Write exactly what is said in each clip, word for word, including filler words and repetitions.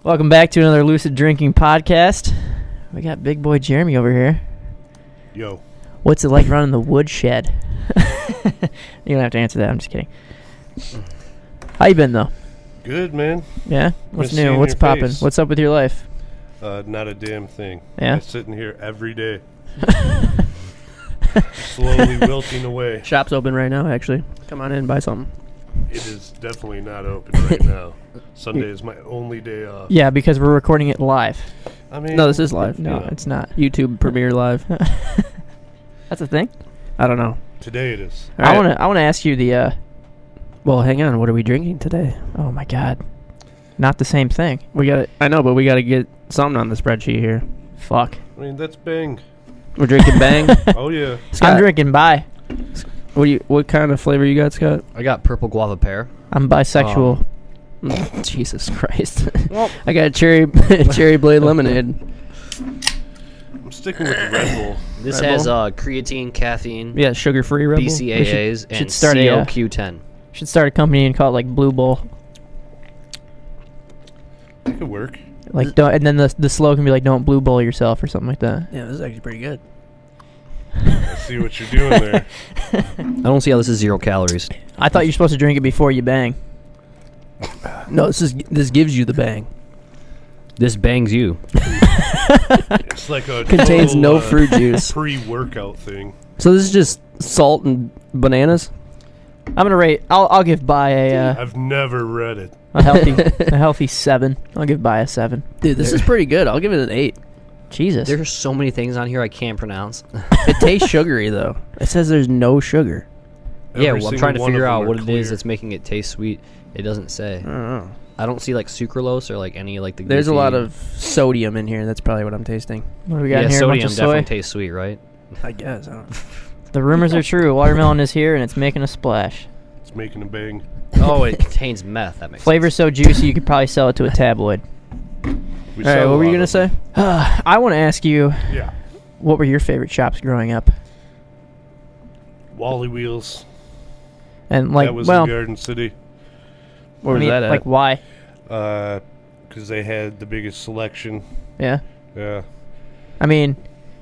Welcome back to another Lucid Drinking podcast. We got big boy Jeremy over here. Yo. What's it like running the woodshed? You don't have to answer that. I'm just kidding. How you been, though? Good, man. Yeah? What's Miss new? seeing What's your popping? face. What's up with your life? Uh, not a damn thing. Yeah? I'm sitting here every day. Slowly wilting away. Shop's open right now, actually. Come on in and buy something. It is definitely not open right now. Sunday is my only day off. Yeah, because we're recording it live. I mean, No, this is live. No, Yeah. it's not. YouTube premiere live. That's a thing? I don't know. Today it is. All I right. want to I want to ask you the... Uh, Well, hang on. What are we drinking today? oh, my God. Not the same thing. We got. I know, but we got to get something on the spreadsheet here. Fuck. I mean, that's Bang. We're drinking Bang. Oh, yeah. Scott, I'm drinking bi. What do you? What kind of flavor you got, Scott? I got purple guava pear. I'm bisexual. Um, Jesus Christ! Well, I got cherry cherry blade lemonade. I'm sticking with the Red Bull. this Red has Bull? uh, creatine, caffeine, Yeah, sugar free Red Bull. B C A As, should and start a, C uh, O Q ten. Should start a company and call it like Blue Bull. It could work. Like don't, and then the the slogan be like, "Don't Blue Bull yourself" or something like that. Yeah, this is actually pretty good. I see what you're doing there. I don't see how this is zero calories. I thought you're supposed to drink it before you bang. No, this is this gives you the bang. This bangs you. It's like a Contains total, no uh, fruit juice. pre-workout thing. So this is just salt and bananas. I'm gonna rate. I'll I'll give by a uh, I've never read it. a healthy a healthy seven. I'll give by a seven. Dude, this is pretty good. I'll give it an eight. Jesus. There's so many things on here I can't pronounce. It tastes sugary though. It says there's no sugar. yeah, Every well, I'm single trying to one of figure them out are what it is clear. that's making it taste sweet. It doesn't say. I don't know. I don't see like sucralose or like any like the. There's a goofy- lot of sodium in here. That's probably what I'm tasting. What do we got yeah, in here? A bunch sodium of definitely soy. tastes sweet, right? I guess. I don't know. The rumors are true. Watermelon is here and it's making a splash. It's making a bang. Oh, it contains meth. That makes Flavor's so juicy you could probably sell it to a tabloid. We All right, sell a what were you lot gonna of say? them. Uh, I want to ask you, Yeah. what were your favorite shops growing up? Wally Wheels. And like, that was well, in Garden City. Where I was mean, that at? like why? Uh, because they had the biggest selection. Yeah. Yeah. I mean,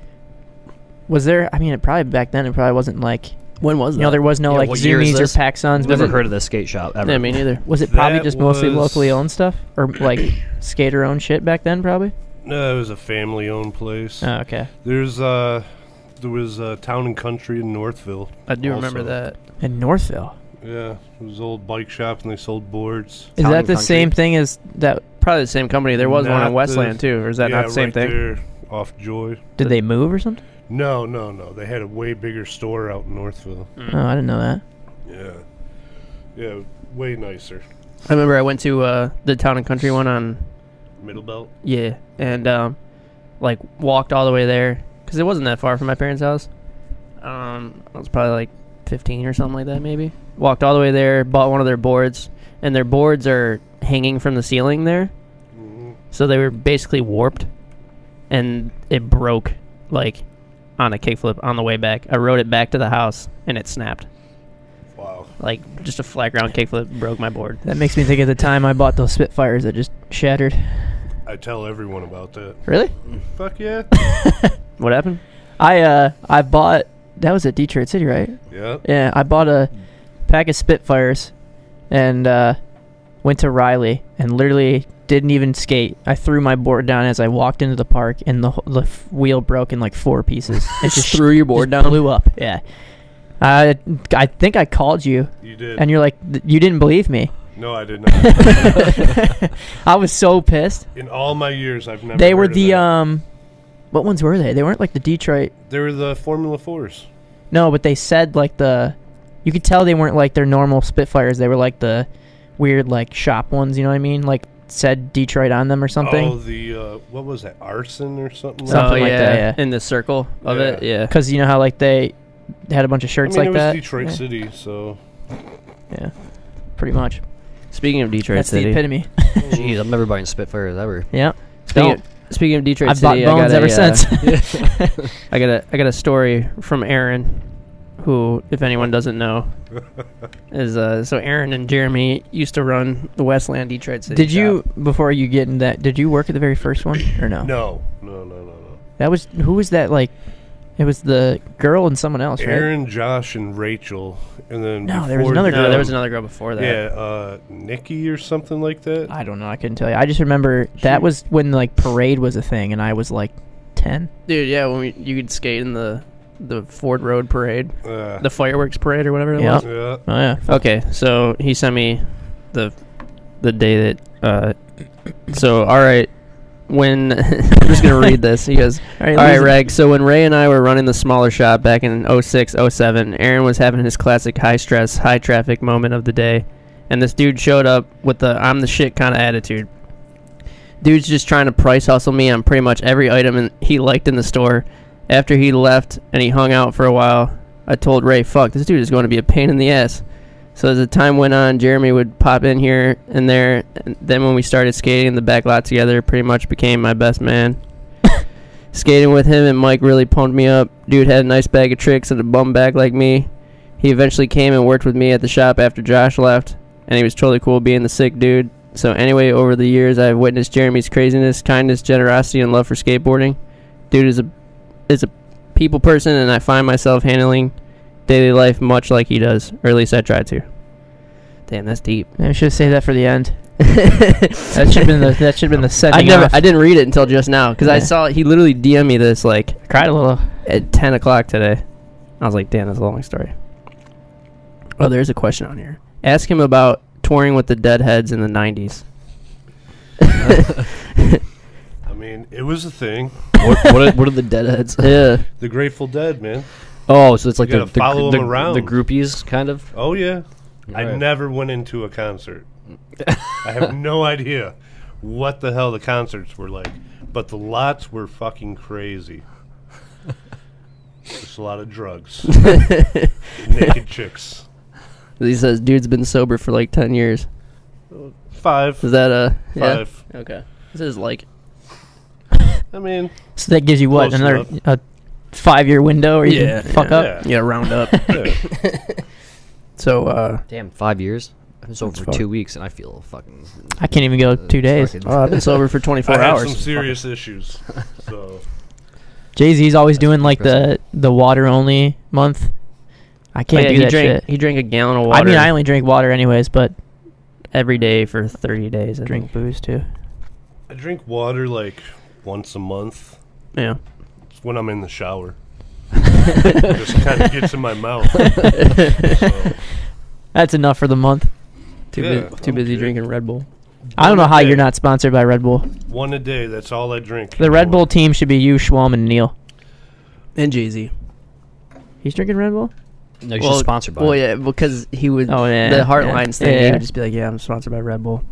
was there? I mean, it probably back then. It probably wasn't like When was you that? know there was no Yeah, like what year is Zoomies or this? PacSuns. I've Was never it, heard of this skate shop ever. Yeah, me neither. was it probably That just mostly was- locally owned stuff or like skater owned shit back then? Probably. No, it was a family-owned place. Oh, okay. There's uh, there was uh, Town and Country in Northville. I do remember also. that. In Northville. Yeah, it was an old bike shop and they sold boards. Is Town that and the Country. same thing as that? Probably the same company. There was one Not in Westland the- too, or is that yeah, not the same right thing? there off Joy. Did they move or something? No, no, no. They had a way bigger store out in Northville. Oh, I didn't know that. Yeah. Yeah, way nicer. I remember I went to uh, the Town and Country one on Middle Belt. yeah, and um, like walked all the way there because it wasn't that far from my parents' house. Um, I was probably like fifteen or something like that, maybe. Walked all the way there, bought one of their boards, and their boards are hanging from the ceiling there, hmm so they were basically warped, and it broke like on a kickflip on the way back. I rode it back to the house, and it snapped. Wow. Like just a flat ground kickflip broke my board. That makes me think of the time I bought those Spitfires that just shattered. I tell everyone about that. Really? Fuck yeah. What happened? I uh I bought that was at Detroit City, right? Yeah. Yeah, I bought a pack of Spitfires and uh, went to Riley and literally didn't even skate. I threw my board down as I walked into the park and the, wh- the f- wheel broke in like four pieces. It Just threw your board just down. blew up. Yeah. I I think I called you You did. and you're like th- you didn't believe me. no, I did not. I was so pissed. In all my years, I've never They heard were of the that. um what ones were they? They weren't like the Detroit. They were the Formula fours. No, but they said like the you could tell they weren't like their normal Spitfires. They were like the weird like shop ones, you know what I mean? Like said Detroit on them or something. Oh, the, uh, what was that, Arson or something? Something oh, like yeah. that, yeah. In the circle of Yeah. it, yeah. Because you know how like they had a bunch of I shirts mean, like it was that. Detroit yeah. City, so. Yeah, pretty much. Speaking of Detroit That's City, the epitome. Jeez, I'm never buying Spitfires ever. Yeah. Speaking Don't. of, speaking of Detroit I've bought City, bones I got ever a, uh, since. I got a I got a story from Aaron. who, if anyone doesn't know, is uh, so Aaron and Jeremy used to run the Westland Detroit City. Did you shop. before you get in that? Did you work at the very first one or no? No, no, no, no, no. That was who was that? Like, it was the girl and someone else, right? Aaron, Josh, and Rachel, and then No, there was before another them- No, there was another girl before that. Yeah, uh, Nikki or something like that. I don't know. I couldn't tell you. I just remember that She- was when like parade was a thing, and I was like ten. Dude, yeah, when we, you could skate in the the Ford Road Parade, Uh, the fireworks parade or whatever it Yeah. was. yeah. Oh yeah. Okay, so he sent me the the day that. Uh, so all right, when I'm just gonna read this. He goes, All right, all right, lose it. Reg. So when Ray and I were running the smaller shop back in oh six, oh seven, Aaron was having his classic high stress, high traffic moment of the day, and this dude showed up with the "I'm the shit" kind of attitude. Dude's just trying to price hustle me on pretty much every item in, he liked in the store. After he left and he hung out for a while, I told Ray, fuck, this dude is going to be a pain in the ass. So as the time went on, Jeremy would pop in here and there. And then when we started skating in the back lot together, pretty much became my best man. Skating with him and Mike really pumped me up. Dude had a nice bag of tricks and a bum back like me. He eventually came and worked with me at the shop after Josh left, and he was totally cool being the sick dude. So anyway, over the years, I've witnessed Jeremy's craziness, kindness, generosity, and love for skateboarding. Dude is a is a people person, and I find myself handling daily life much like he does, or at least I try to. Damn, that's deep. I should have saved that for the end. That should have been the that should have been the setting. I never, off. I didn't read it until just now because I Yeah. saw he literally D M'd me this like I cried a little. at ten o'clock today. I was like, damn, that's a long story. Oh, there's a question on here. Ask him about touring with the Deadheads in the nineties. I mean, it was a thing. what, what, are, what are the deadheads? Yeah. The Grateful Dead, man. Oh, so it's like You the gotta the, follow the, 'em around. the groupies, kind of. Oh yeah. I Alright. never went into a concert. I have no idea what the hell the concerts were like, but the lots were fucking crazy. Just a lot of drugs, naked chicks. He says, dude's been sober for like ten years. Five, Is that a yeah? five. Okay. This is like I mean, So that gives you what Close another enough. a five year window, or you Yeah, can fuck yeah. up. yeah. yeah, round up. yeah. So uh, Damn, five years. I've been sober That's for fuck. two weeks, and I feel fucking. I can't even go uh, two days. fucking- oh, I've been sober for twenty-four I have hours. some serious issues. So Jay Z's always That's doing like the impressive. the water only month. I Oh, can't yeah, do he that drank. shit. He drank a gallon of water. I mean, I only drink water anyways, but every day for thirty days. I drink booze too. I drink water like once a month. think. Yeah. It's when I'm in the shower. Just kind of gets in my mouth. So, That's enough for the month. Too, Yeah, bu- too busy okay. drinking Red Bull. I don't know how Okay. you're not sponsored by Red Bull. one a day. That's all I drink. The Red Bull team should be you, Schwalm, and Neil. And Jay Z. He's drinking Red Bull? No, you're just sponsored by. Well, it. yeah, because he would. Oh, yeah. The yeah. Heartlines thing. He Yeah. would just be like, "Yeah, I'm sponsored by Red Bull."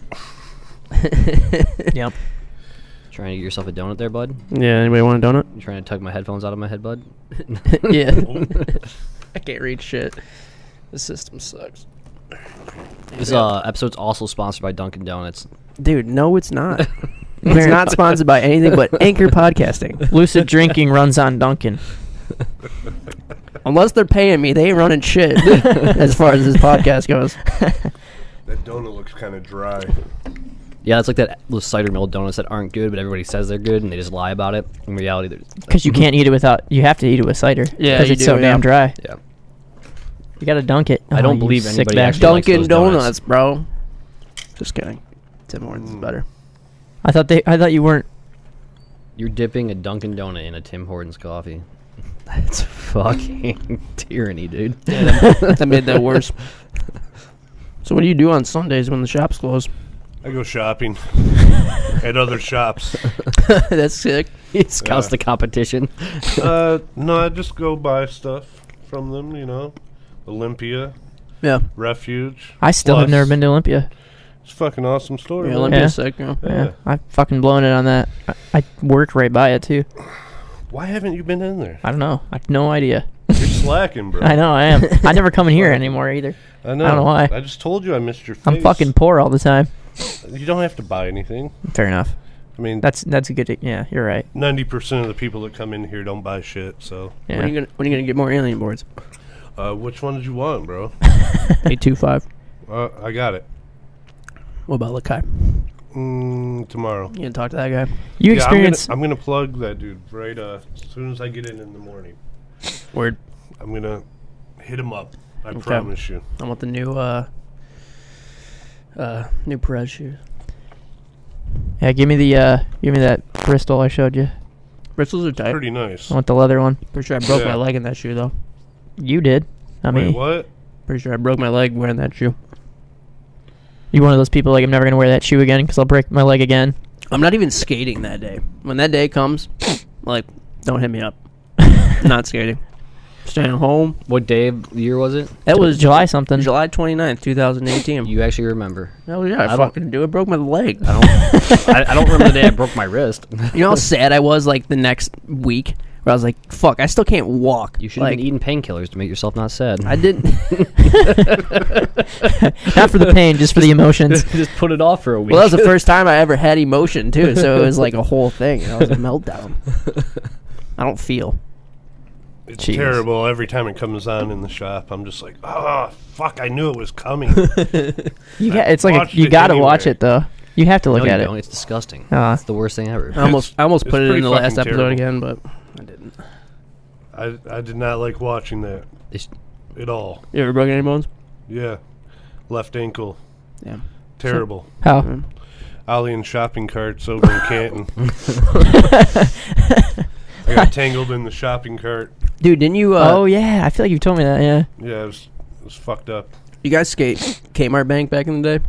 Yep. Trying to get yourself a donut there, bud. Yeah. Anybody want a donut? You trying to tug my headphones out of my head, bud? Yeah. Oh. I can't read shit. The system sucks. This uh, episode's also sponsored by Dunkin' Donuts. Dude, no, it's not. It's not sponsored by anything but Anchor Podcasting. Lucid Drinking runs on Duncan. Unless they're paying me, they ain't running shit as far as this podcast goes. That donut looks kind of dry. Yeah, it's like that those cider mill donuts that aren't good, but everybody says they're good, and they just lie about it. In reality, they're Because you can't eat it without. You have to eat it with cider. Yeah, Because you it's do, so yeah. damn dry. Yeah. You gotta dunk it. I Oh, don't you believe sick anybody bastard. actually likes Dunkin' those Donuts, donuts. bro. Just kidding. Tim Hortons is Mm. better. I thought they. I thought you weren't. You're dipping a Dunkin' Donut in a Tim Hortons coffee. That's fucking tyranny, dude. That made that worse. So what do you do on Sundays when the shops close? I go shopping at other shops. That's sick. He scouts Yeah. the competition. Uh, no, I just go buy stuff from them. You know, Olympia, Yeah. Refuge. I still have Plus, never been to Olympia. It's a fucking awesome store. Yeah, man. Olympia's Yeah. sick. Yeah. Yeah, Yeah. I fucking blown it on that. I, I worked right by it too. Why haven't you been in there? I don't know. I have no idea. You're slacking, bro. I know I am. I never come in here anymore either. I know. I don't know why. I just told you I missed your face. I'm fucking poor all the time. You don't have to buy anything. Fair enough. I mean, That's that's a good. Yeah, you're right. ninety percent of the people that come in here don't buy shit. So, Yeah. When are you gonna when are you gonna get more alien boards? uh, which one did you want, bro? Eight two five. Uh, I got it. What about Lakai? Mm, tomorrow. You gonna talk to that guy? You Yeah, experience. I'm gonna, I'm gonna plug that dude right uh, as soon as I get in in the morning. Word. I'm gonna hit him up. I Okay. promise you. I want the new uh uh new Perez shoes. Yeah, give me the. Uh, give me that Bristol I showed you. Bristles are tight. Pretty nice. I want the leather one. Pretty sure I broke Yeah. my leg in that shoe though. You did. Not Wait, me. what? Pretty sure I broke my leg wearing that shoe. You one of those people like I'm never gonna wear that shoe again because I'll break my leg again. I'm not even skating that day. When that day comes, like, don't hit me up. Not skating. Staying home. What day of the year was it? That was July something. July twenty-ninth, twenty eighteen. You actually remember. Oh yeah, I, I don't- fucking do it. Broke my leg. I don't. I, I don't remember the day I broke my wrist. You know how sad I was like the next week where I was like, fuck, I still can't walk. You should have like, been eating painkillers to make yourself not sad. I didn't. Not for the pain, just for the emotions. Just put it off for a week. Well, that was the first time I ever had emotion too, so it was like a whole thing. It was a meltdown. I don't feel. It's Jeez. terrible. Every time it comes on in the shop, I'm just like, oh, fuck, I knew it was coming. You got. It's like watched a, you it got to anyway. watch it though. You have to no, look you at it. don't. It's disgusting. Uh, It's the worst thing ever. I almost, I almost it's put it in pretty the last fucking episode terrible. again, but I didn't. I, I did not like watching that It's- at all. You ever broken any bones? Yeah. Left ankle. Yeah. Terrible. How? Mm. Ollie in shopping carts over in Canton. I got tangled in the shopping cart. Dude, didn't you? Uh, Oh yeah, I feel like you've told me that. Yeah. Yeah, it was, it was fucked up. You guys skate Kmart Bank back in the day?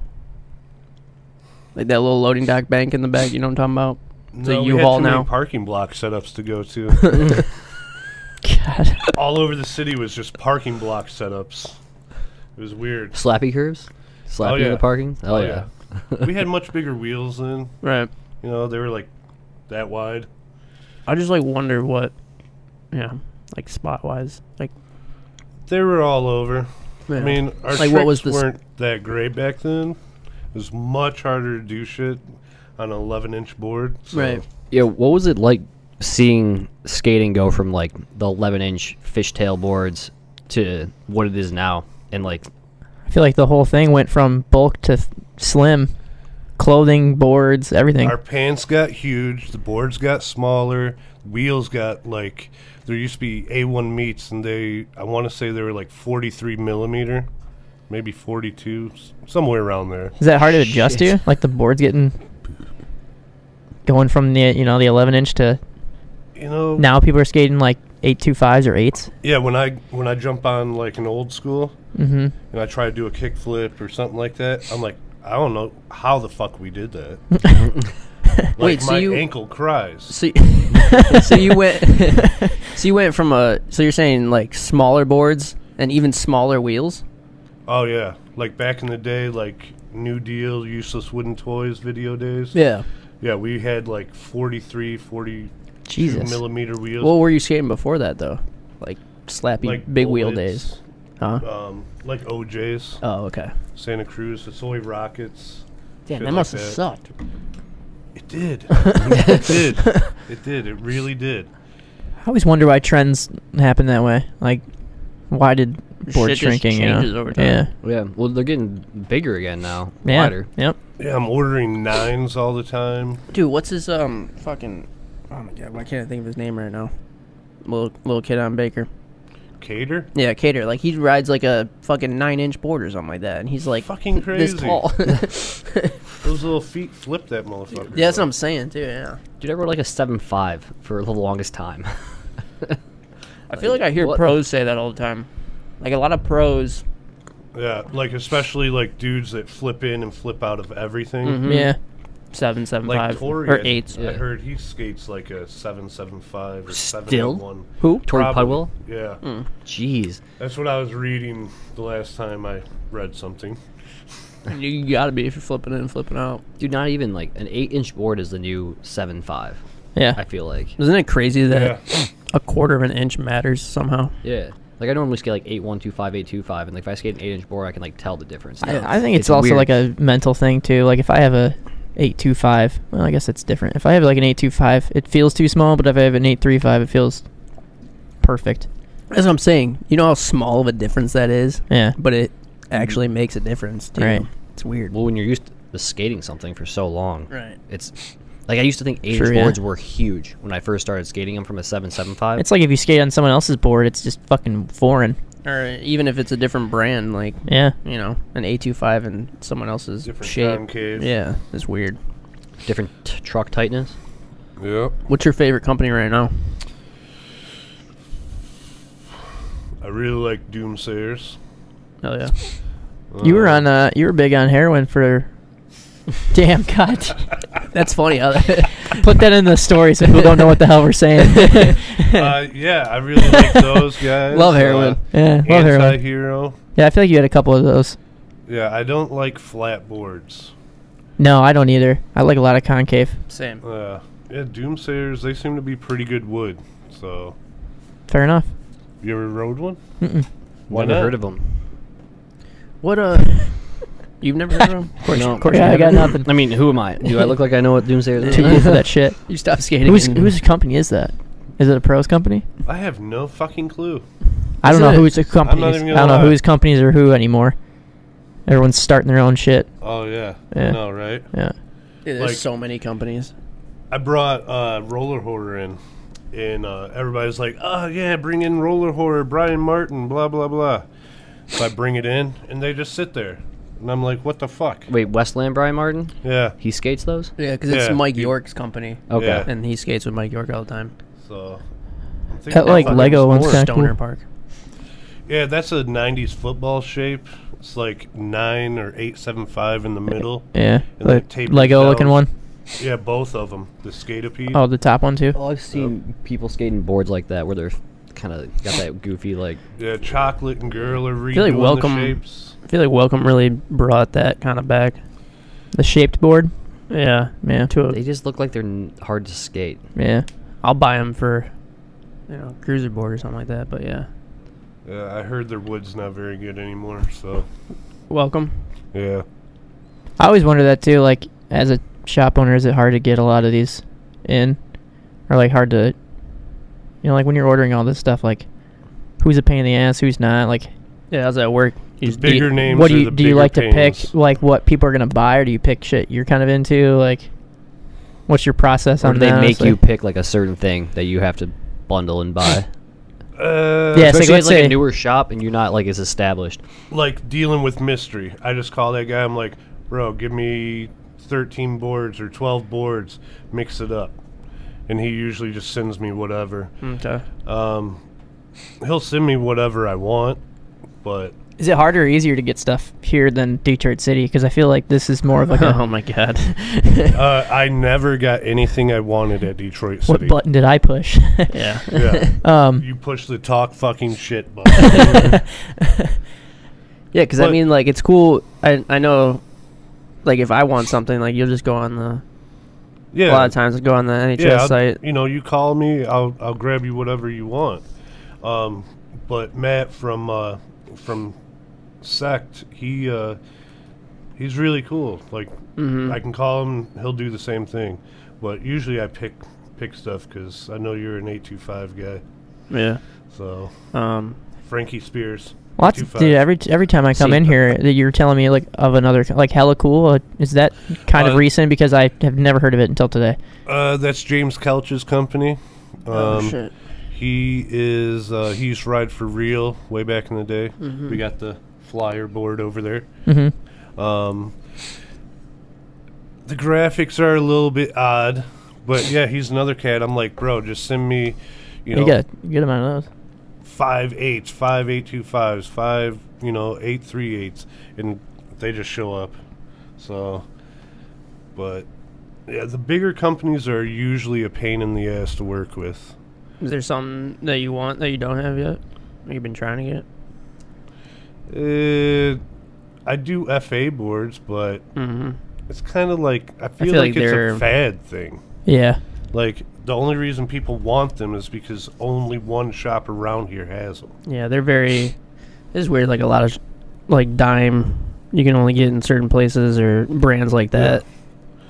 Like that little loading dock bank in the back. You know what I'm talking about? It's a No, we U-Haul had too now. many parking block setups to go to. God. All over the city was just parking block setups. It was weird. Slappy curves? Slappy Oh, in yeah. the parking? Oh, Oh, yeah. We had much bigger wheels then. Right. You know, they were like that wide. I just like wonder what, yeah, like spot wise, like. They were all over. Yeah. I mean, our Like, tricks what was the s- weren't that great back then. It was much harder to do shit on an eleven inch board. So Right. Yeah, what was it like seeing skating go from, like, the eleven inch fishtail boards to what it is now? And, like, I feel like the whole thing went from bulk to th- slim. Clothing, boards, everything. Our pants got huge. The boards got smaller. Wheels got like there used to be A one meats, and they I want to say they were like forty-three millimeter, maybe forty-two, s- somewhere around there. Is that hard to adjust to? Like the board's getting going from the you know the eleven inch to You know, now people are skating like eight two fives or eights. yeah. When I when I jump on like an old school Mm-hmm. and I try to do a kick flip or something like that, I'm like, I don't know how the fuck we did that. Like, Wait, so my you- ankle cries. So, so you went, so you went from a. So you're saying like smaller boards and even smaller wheels. Oh yeah, like back in the day, like New Deal, useless wooden toys, video days. Yeah. Yeah, we had like forty-three, forty-two Jesus. millimeter wheels. What were you skating before that though? Like slappy like big wheel bullets, days, huh? Um, like O J's, Oh, okay. Santa Cruz, the Soy Rockets. Damn, shit that like must have that. sucked. It did. it did. It did. It really did. I always wonder why trends happen that way. Like, why did board Shit just shrinking? You changes know? over time. Yeah. yeah, well, they're getting bigger again now. Yeah. Wider. Yep. Yeah, I'm ordering nines all the time. Dude, what's his um fucking? Oh my god, why can't I think of his name right now? Little little kid on Baker. Cater? Yeah, Cater. Like he rides like a fucking nine inch board or something like that, and he's like Fucking this crazy. tall. Those little feet flip that motherfucker. Yeah, that's what I'm saying too. Yeah. Dude, I rode like a seven five for the longest time. I feel like I hear what- pros say that all the time. Like a lot of pros. Yeah, like especially like dudes that flip in and flip out of everything. Mhm. Yeah. Seven, seven, Like five, Tori, or I- eights. I Yeah. heard he skates like a seven seven five or seven Still? one. Who? Tori Probably. Pudwell? Yeah, Mm. Jeez. that's what I was reading the last time I read something. You, you gotta be if you're flipping in and flipping out. Dude, not even like an eight inch board is the new seven five. Yeah. I feel like. Isn't it crazy that Yeah, a quarter of an inch matters somehow? Yeah. Like I normally skate like eight one two five, eight two five, and like if I skate an eight inch board, I can like tell the difference. now. I, I think it's, also weird. like a mental thing too. Like if I have a eight two five. Well, I guess that's different. If I have like an eight two five, it feels too small, but if I have an eight three five, it feels perfect. That's what I'm saying. You know how small of a difference that is? Yeah. But it actually makes a difference, too. Right. It's weird. Well, when you're used to skating something for so long, Right. it's like I used to think eight Sure, inch yeah. boards were huge when I first started skating them from a seven seven five. It's like if you skate on someone else's board, it's just fucking foreign. Or even if it's a different brand, like, Yeah. you know, an eight two five and someone else's Different shape. concave. Yeah, it's weird. different t- truck tightness. Yep. What's your favorite company right now? I really like Doomsayers. Oh, yeah. You were Uh, on. Uh, you were big on heroin for. Damn God! That's funny. How Put that in the story so people don't know what the hell we're saying. uh, yeah, I really like those guys. Love heroin. yeah, Uh, love heroin. Anti-hero. Yeah, I feel like you had a couple of those. Yeah, I don't like flat boards. No, I don't either. I like a lot of concave. Same. Uh, yeah, Doomsayers, they seem to be pretty good wood. So, Fair enough. you ever rode one? Mm-mm. Why Never not? heard of them. What, uh... You've never heard of them? Of course, No. of course Yeah, you I got haven't. nothing. I mean, who am I? Do I look like I know what Doomsayer is? Too cool for that shit. You stopped skating. Whose in- whose company is that? Is it a pros company? I have no fucking clue. I don't Isn't know it- whose the companies. not even gonna I don't know lie. whose companies are who anymore. Everyone's starting their own shit. Oh, yeah. Yeah. I know, right? Yeah. Yeah, there's like- so many companies. I brought uh, Roller Horror in, and uh, everybody's like, oh, yeah, bring in Roller Horror, Brian Martin, blah, blah, blah. So I bring it in, and they just sit there. And I'm like, what the fuck? Wait, Westland Brian Martin? Yeah. He skates those? Yeah, because it's Yeah. Mike You- York's company. Okay. Yeah. And he skates with Mike York all the time. So. I'm thinking That, like, fucking Lego one's sport. kinda Stoner cool. Park. Yeah, that's a nineties football shape. It's like nine or eight seven five in the middle. Yeah. And The then tapers Lego down. looking one. Yeah, both of them. The Skatapede. Oh, the top one too. Oh, I've seen people skating boards like that where they're kind of got that goofy, like... Yeah, Chocolate and Girl are redoing feel like Welcome- the shapes. I feel like Welcome really brought that kind of back. The shaped board. Yeah. Yeah. To a, They just look like they're n- hard to skate. Yeah. I'll buy them for, you know, cruiser board or something like that. But yeah. Yeah, I heard their wood's not very good anymore, so... Welcome. Yeah. I always wonder that too. Like, as a shop owner, is it hard to get a lot of these in, or like hard to, you know, like when you're ordering all this stuff, like who's a pain in the ass, who's not? Like, Yeah, how's that work? The You just bigger eat- names what do are you the do? You bigger like to pick pains. like what people are gonna buy, or do you pick shit you're kind of into? Like, what's your process Or on do they that? make honestly? you pick like a certain thing that you have to bundle and buy? Uh, Yeah, it's Especially like, as let's like say- a newer shop and you're not like as established. like dealing with mystery. I just call that guy. I'm like, bro, give me thirteen boards or twelve boards, mix it up, and he usually just sends me whatever. Okay. Um, he'll send me whatever I want, but Is it harder or easier to get stuff here than Detroit City? Because I feel like this is more of like oh a my god. uh, I never got anything I wanted at Detroit what City. button did I push? yeah. Yeah, um, you push the talk fucking shit button. Yeah, because I But- mean, like, it's cool. I I know, like, if I want something, like, you'll just go on the. Yeah, A lot of times, go on the N H S yeah. I'll- site. You know, you call me, I'll I'll grab you whatever you want. Um, but Matt from uh, from Sect, he uh, he's really cool. Like Mm-hmm. I can call him, he'll do the same thing. But usually I pick pick stuff because I know you're an eight two five guy. Yeah. So Um. Frankie Spears. well, that's, two five. dude, every every time I come See, in here, that you're telling me like of another like hella cool. Uh, is that kind of Uh, recent? Because I have never heard of it until today. Uh, that's James Couch's company. Um, oh shit. He is uh, he used to ride for Real way back in the day. Mhm. We got the flyer board over there. Mm-hmm. Um, the graphics are a little bit odd, but yeah, he's another cat. I'm like, bro, just send me, you You, know, get a good amount of those. five eights, five eight two fives, five, you know, eight three eights, and they just show up. So, but yeah, the bigger companies are usually a pain in the ass to work with. Is there something that you want that you don't have yet? That you've been trying to get? Uh, I do F A boards, but Mm-hmm. it's kind of like I feel, feel like, like it's they're- a fad thing. Yeah. Like the only reason people want them is because only one shop around here has them. Yeah, they're very. It's weird. Like a lot of, sh- like dime, you can only get in certain places or brands like that.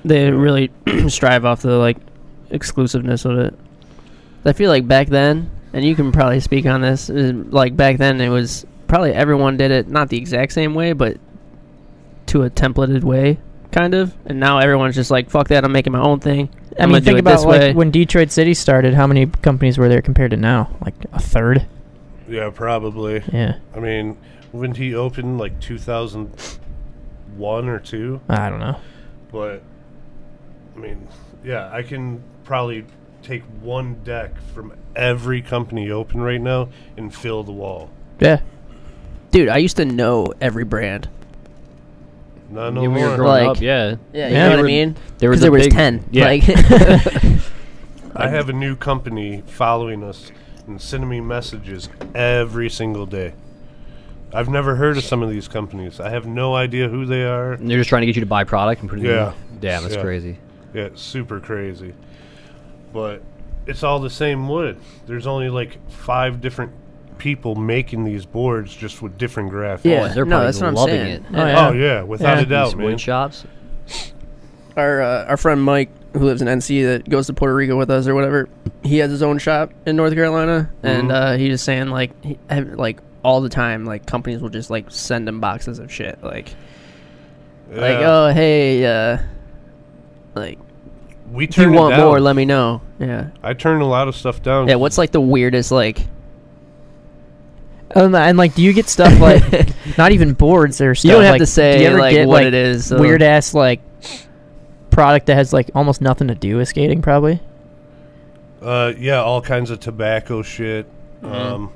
They really strive off the like exclusiveness of it. I feel like back then, and you can probably speak on this, is, like back then it was probably everyone did it not the exact same way, but to a templated way, kind of. And now everyone's just like, fuck that, I'm making my own thing. I I'm mean, gonna do think it about this like way. when Detroit City started. How many companies were there compared to now? Like a third. Yeah, probably. Yeah, I mean, when he opened like two thousand one or two, I don't know. but I mean, yeah, I can probably take one deck from every company open right now and fill the wall. Yeah, Dude, I used to know every brand. Not no Yeah, when we were more. growing Like- up, yeah. Yeah, Yeah. you know what I There mean? were- there was Because there a was big- ten. yeah. Like, I have a new company following us and sending me messages every single day. I've never heard of some of these companies. I have no idea who they are. And they're just trying to get you to buy product and put it Yeah. in. Damn, that's Yeah. crazy. Yeah, it's super crazy. But it's all the same wood. There's only like five different people making these boards just with different graphics. Yeah, Oh, they're no, probably that's what I'm loving saying. it. Oh, yeah. Oh, yeah, without Yeah. a doubt, These man. wood shops. our uh, our friend Mike, who lives in N C, that goes to Puerto Rico with us or whatever, he has his own shop in North Carolina, and Mhm. uh, he was saying like he, ev- like all the time, like companies will just like send him boxes of shit, like like Yeah. oh hey, uh, like we if you turn it want down. more, let me know. Yeah, I turn a lot of stuff down. yeah. What's like the weirdest like? um, and like, do you get stuff like not even boards or stuff? You don't have like, to do say you ever like get, what like, it is. so- weird ass like product that has like almost nothing to do with skating, probably. Uh, yeah, all kinds of tobacco shit. Mm-hmm. Um,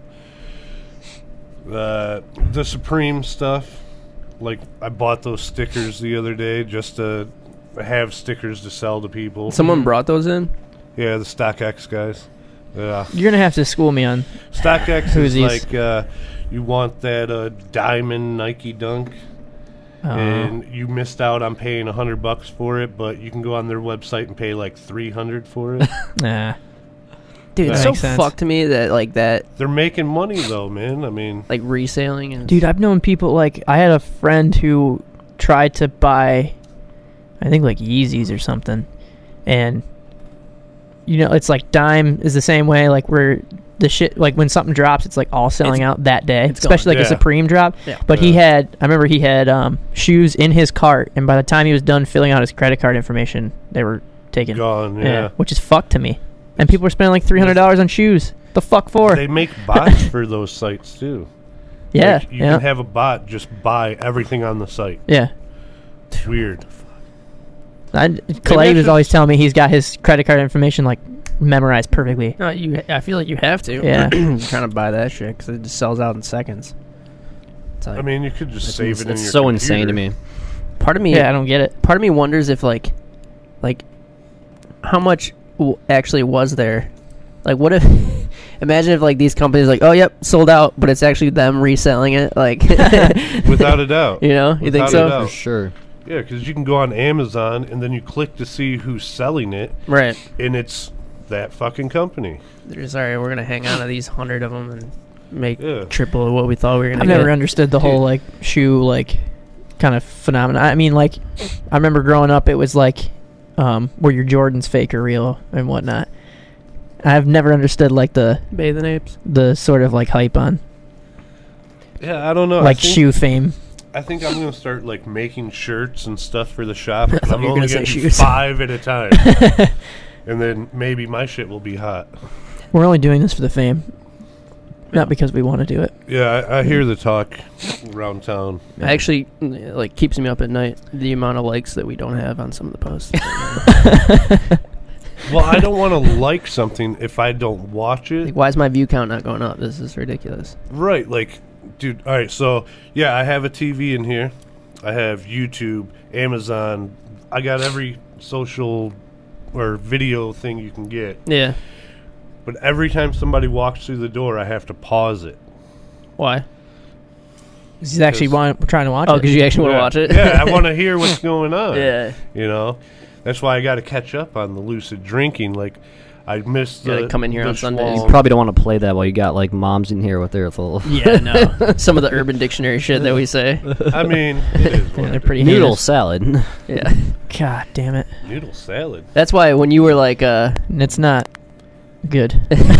uh, the Supreme stuff. Like, I bought those stickers the other day just to have stickers to sell to people. Someone brought those in. Yeah, the StockX guys. Yeah. You're gonna have to school me on. StockX Who's is these? like, uh, you want that uh, diamond Nike Dunk, Uh, and you missed out on paying a hundred bucks for it, but you can go on their website and pay like three hundred for it. nah. Dude, That it's so makes sense. fucked to me that like that They're making money though, man. I mean, like reselling and Dude, I've known people like I had a friend who tried to buy, I think like Yeezys or something, and you know it's like Dime is the same way. Like where the shit, like when something drops, it's like all selling It's- out that day, it's especially gone. like Yeah. a Supreme drop. Yeah. But he Yeah. had, I remember he had um, shoes in his cart, and by the time he was done filling out his credit card information, they were taken. gone. Yeah. which is fucked to me. And people are spending like three hundred dollars on shoes. The fuck for? They make bots for those sites too. yeah, Like, you yeah, can have a bot just buy everything on the site. yeah. It's weird. I, I Clay was should- always telling me he's got his credit card information like memorized perfectly. No, you. I feel like you have to. Yeah. You're trying to buy that shit because it just sells out in seconds. It's like, I mean, you could just It's, save it in it's your so insane to computer. me. part of me. Yeah, I don't get it. Part of me wonders if like, like, how much w- actually was there? Like, what if? Imagine if like these companies like, oh yep, sold out, but it's actually them reselling it. Like, Without a doubt. you know, you think Without a so? doubt. For sure. Yeah, because you can go on Amazon and then you click to see who's selling it, Right. and it's that fucking company. They're just, all right, we're gonna hang on to these hundred of them and make Yeah. triple of what we thought we were gonna I've get. never understood the whole like shoe like kind of phenomenon. I mean, like I remember growing up, it was like um, were your Jordans fake or real and whatnot. I've never understood like the Bathing apes. the sort of like hype on Yeah, I don't know. I like think, shoe fame. I think I'm gonna start like making shirts and stuff for the shop. I but thought I'm you were only gonna say getting shoes. five at a time, and then maybe my shit will be hot. We're only doing this for the fame, not because we want to do it. Yeah, I, I hear the talk around town. It actually mm, like keeps me up at night. The amount of likes that we don't have on some of the posts. Well, I don't want to like something if I don't watch it. Like, why is my view count not going up? This is ridiculous. Right, like, dude, all right, so, yeah, I have a T V in here. I have YouTube, Amazon. I got every social or video thing you can get. Yeah. But every time somebody walks through the door, I have to pause it. Why? He's actually want, trying to watch Oh, it. because you actually yeah. want to watch it. Yeah, I want to hear what's going on. Yeah. You know? That's why I got to catch up on the lucid drinking. Like, I missed You gotta the come in here the on Sundays. Schwalm. You probably don't want to play that while you got like moms in here with their little Yeah, no. Some of the Urban Dictionary shit that we say. I mean, it is what Yeah, it they're is. pretty noodle heinous. salad. Yeah. God damn it. noodle salad. That's why when you were like, uh, And it's not good.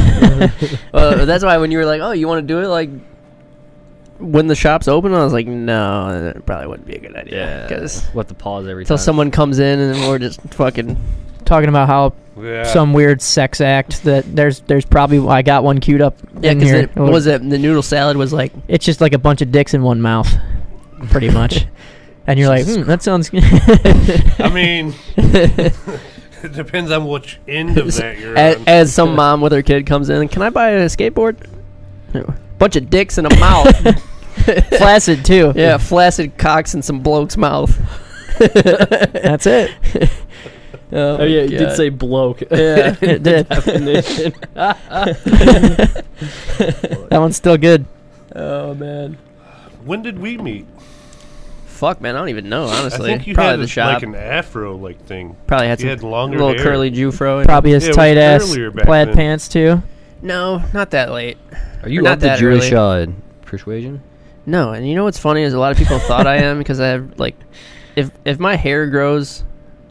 uh, that's why when you were like, oh, you want to do it like when the shop's open? I was like, no, that probably wouldn't be a good idea. Because What the pause every until time. someone comes in and we're just fucking. Talking about how Yeah. some weird sex act that there's there's probably I got one queued up Yeah, in because here. it what was it the noodle salad was like. It's just like a bunch of dicks in one mouth, pretty much. And you're like, Jesus hmm, that sounds. I mean, it depends on which end of that you're as, on. as some mom with her kid comes in, can I buy a skateboard? Bunch of dicks in a mouth. Flaccid too. Yeah, flaccid cocks in some bloke's mouth. That's it. Oh, Oh yeah, you God. did say bloke. Yeah, it did. Definition. That one's still good. Oh man. When did we meet? Fuck man, I don't even know. Honestly, I think you probably had the a- shop. like an afro like thing. Probably had You some had longer little hair. curly Jufro. Probably his Yeah, it was tight ass earlier back plaid then. pants too. No, not that late. Are you Not of the that Jewish early. uh, persuasion? No, and you know what's funny is a lot of people thought I am because I have like, if if my hair grows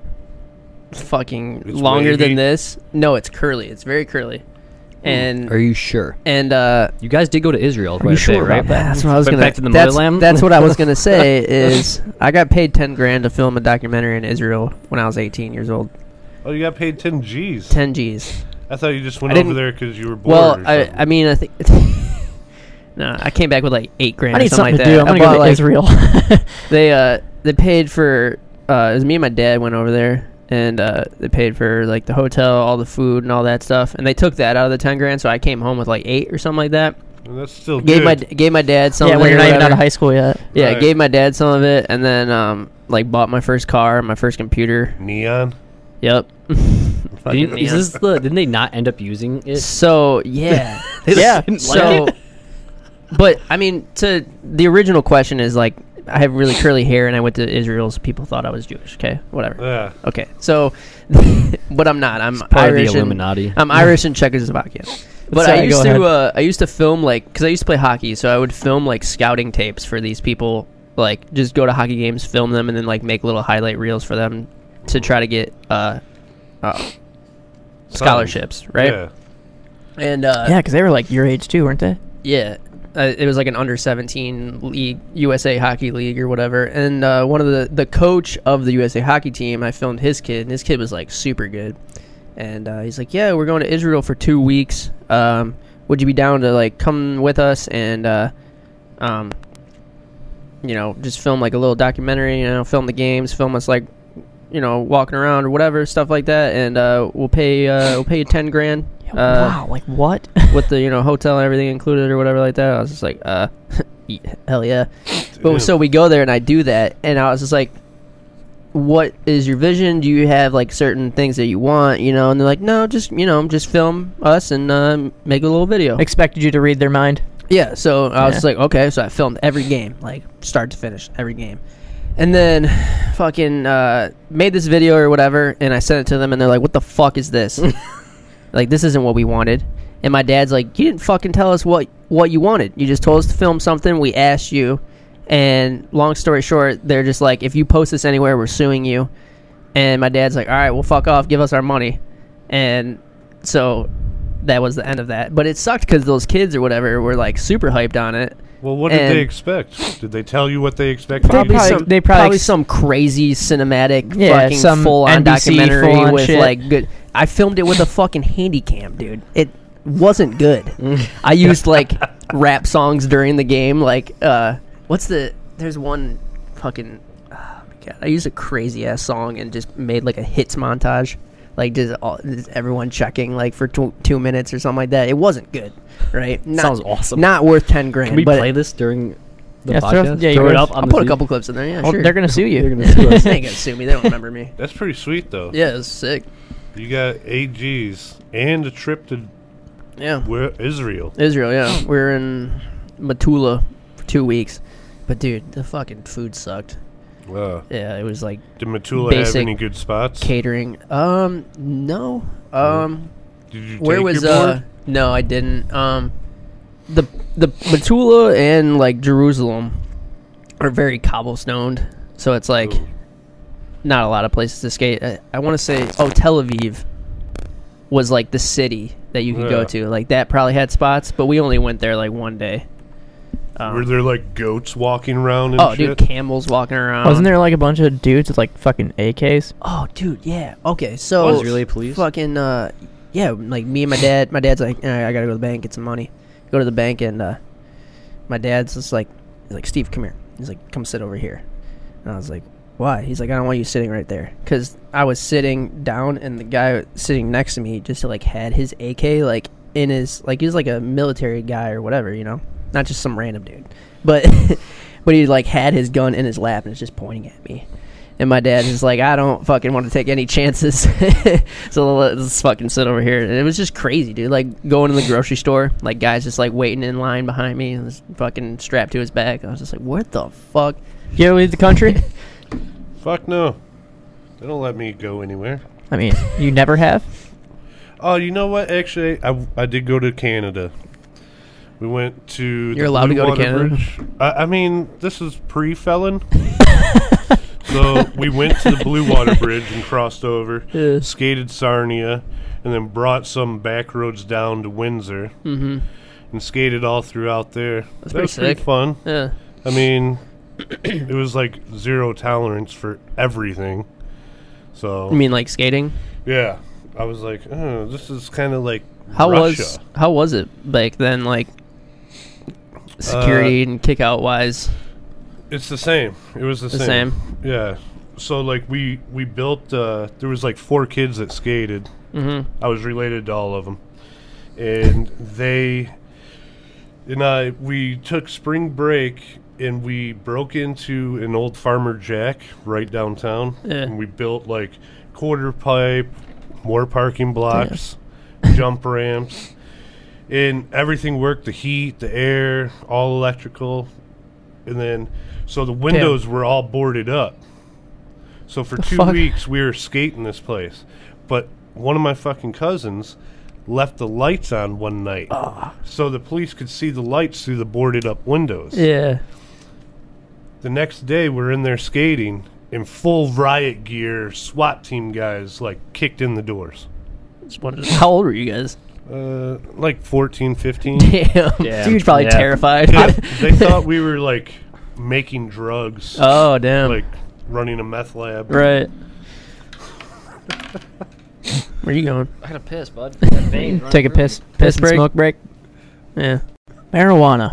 fucking It's longer wavy. than this, no, it's curly. It's very curly, and Are you sure? and uh, You guys did go to Israel quite you a sure bit, about right? that? that's what I was Went gonna. back to the that's, motherland? that's what I was gonna say is I got paid ten grand to film a documentary in Israel when I was eighteen years old. Oh, you got paid ten G's. Ten G's. I thought you just went I over didn't- there because you were bored. Well, or I something. I mean I think. No, I came back with like eight grand. I need or something, something like to do. that. I'm I gonna go bought, to like, Israel. They uh they paid for uh it was me and my dad went over there and uh they paid for like the hotel, all the food and all that stuff, and they took that out of the ten grand, so I came home with like eight or something like that. And that's still Gave good. my gave my dad some yeah, of when it you're or not even out whatever. of high school yet. Yeah, Right. gave my dad some of it, and then um like bought my first car, my first computer. Neon. Yep. Fucking Didn't, is neon. this the? Didn't they not end up using it? So yeah, They just yeah. didn't like So, it? but I mean, to the original question is like, I have really curly hair, and I went to Israel, so people thought I was Jewish. Okay, whatever. Yeah. Okay, so, but I'm not. I'm Part of Irish. the and, Illuminati. I'm Irish and Czechoslovakian. But Sorry, I used go to. ahead. Uh, I used to film like because I used to play hockey, so I would film like scouting tapes for these people. Like just go to hockey games, film them, and then like make little highlight reels for them to try to get uh, uh scholarships, right? Yeah. And uh, Yeah, because they were like your age too, weren't they? yeah, uh, it was like an under seventeen league, U S A Hockey League or whatever. And uh, one of the the coach of the U S A Hockey team, I filmed his kid, and his kid was like super good. And uh, he's like, "Yeah, we're going to Israel for two weeks. Um, would you be down to like come with us and, uh, um, you know, just film like a little documentary? You know, film the games, film us like, you know, walking around or whatever, stuff like that. And uh, we'll pay uh, we'll pay you ten grand." Uh, wow, like what? with the you know hotel and everything included or whatever like that. I was just like, uh, hell yeah. But Damn. so we go there and I do that, and I was just like, what is your vision? Do you have like certain things that you want, you know? And they're like, no, just you know, just film us and uh, make a little video. Expected you to read their mind. Yeah, so I was Yeah. just like, okay, so I filmed every game, like start to finish, every game. And then fucking uh, made this video or whatever, and I sent it to them, and they're like, what the fuck is this? Like, this isn't what we wanted. And my dad's like, you didn't fucking tell us what, what you wanted. You just told us to film something. We asked you. And long story short, they're just like, if you post this anywhere, we're suing you. And my dad's like, all right, well, fuck off. Give us our money. And so that was the end of that. But it sucked because those kids or whatever were, like, super hyped on it. Well, what did And- they expect? Did they tell you what they expected? Probably, probably- some, they probably probably ex- some crazy cinematic, Yeah, fucking some full-on N B C documentary full-on with shit. like good. I filmed it with a fucking handy cam, dude. It wasn't good. I used like rap songs during the game. Like, uh, what's the? There's one fucking. Oh my god! I used a crazy ass song and just made like a hits montage. Like, just, all, just everyone checking like for tw- two minutes or something like that. It wasn't good, right? Not, Sounds awesome. Not worth ten grand. Can we but play this during the Yeah, throw- podcast? yeah, you throw it guys- up on I'll the put a feed? couple clips in there. Yeah, Oh, sure. they're gonna sue you. They're gonna sue us. They ain't gonna sue me. They don't remember me. That's pretty sweet, though. Yeah, it was sick. You got eight G's and a trip to Yeah. where, Israel. Israel, yeah. We were in Metula for two weeks. But, dude, the fucking food sucked. Wow. Yeah, it was like Did Metula have Basic any good spots? catering. Um, no. Um, Did you Where take was your uh? board? No, I didn't. Um, the the Matula and like Jerusalem are very cobblestoned, so it's like Ooh. not a lot of places to skate. I, I want to say, oh, Tel Aviv was like the city that you could go Yeah. to. Like that probably had spots, but we only went there like one day. Um, Were there like goats walking around and oh, shit? dude, camels walking around. Wasn't there like a bunch of dudes with like fucking A Ks? Oh, dude, yeah. Okay, so Was really police? fucking uh, yeah. Like me and my dad. My dad's like, "Eh, I gotta go to the bank, get some money. Go to the bank, and uh, my dad's just like, he's like, Steve, come here. He's like, come sit over here. And I was like, why? He's like, I don't want you sitting right there, because I was sitting down, and the guy sitting next to me just like had his A K like in his like he was like a military guy or whatever, you know, not just some random dude, but but he like had his gun in his lap and it's just pointing at me. And my dad is like, I don't fucking want to take any chances. So let's fucking sit over here. And it was just crazy, dude. Like going to the grocery store, like guys just like waiting in line behind me and was fucking strapped to his back. I was just like, what the fuck? You ever leave the country? Fuck no. They don't let me go anywhere. I mean, you never have? Oh, you know what? Actually, I, I did go to Canada. We went to. You're the allowed to Blue go to Water Canada? Bridge. I, I mean, this is pre-felon. So we went to the Blue Water Bridge and crossed over, Yeah. skated Sarnia, and then brought some back roads down to Windsor Mm-hmm. and skated all throughout there. That's that pretty was pretty sick. fun. Yeah. I mean, it was like zero tolerance for everything. So You mean like skating? yeah, I was like, oh, this is kind of like How Russia. was how was it back then? Like security and kick out wise. It's the same. It was the, The same. same? Yeah. So like we we built. Uh, there was like four kids that skated. Mm-hmm. I was related to all of them, and they and I we took spring break and we broke into an old Farmer Jack right downtown, Yeah. and we built like quarter pipe, more parking blocks, jump ramps, and everything worked. The heat, the air, all electrical, and then so the windows were all boarded up. So for The two fuck? weeks we were skating this place, but one of my fucking cousins left the lights on one night, so the police could see the lights through the boarded up windows. Yeah. The next day we're in there skating in full riot gear. SWAT team guys like kicked in the doors. Just wanted to- how old were you guys? Uh, like fourteen, fifteen. Damn. Damn. Dude's probably Yeah. terrified. they, they thought we were like making drugs, Oh damn. like running a meth lab. Right. Where you going? I gotta piss, bud. Take a piss, piss, Piss and break? smoke break. Yeah. Marijuana.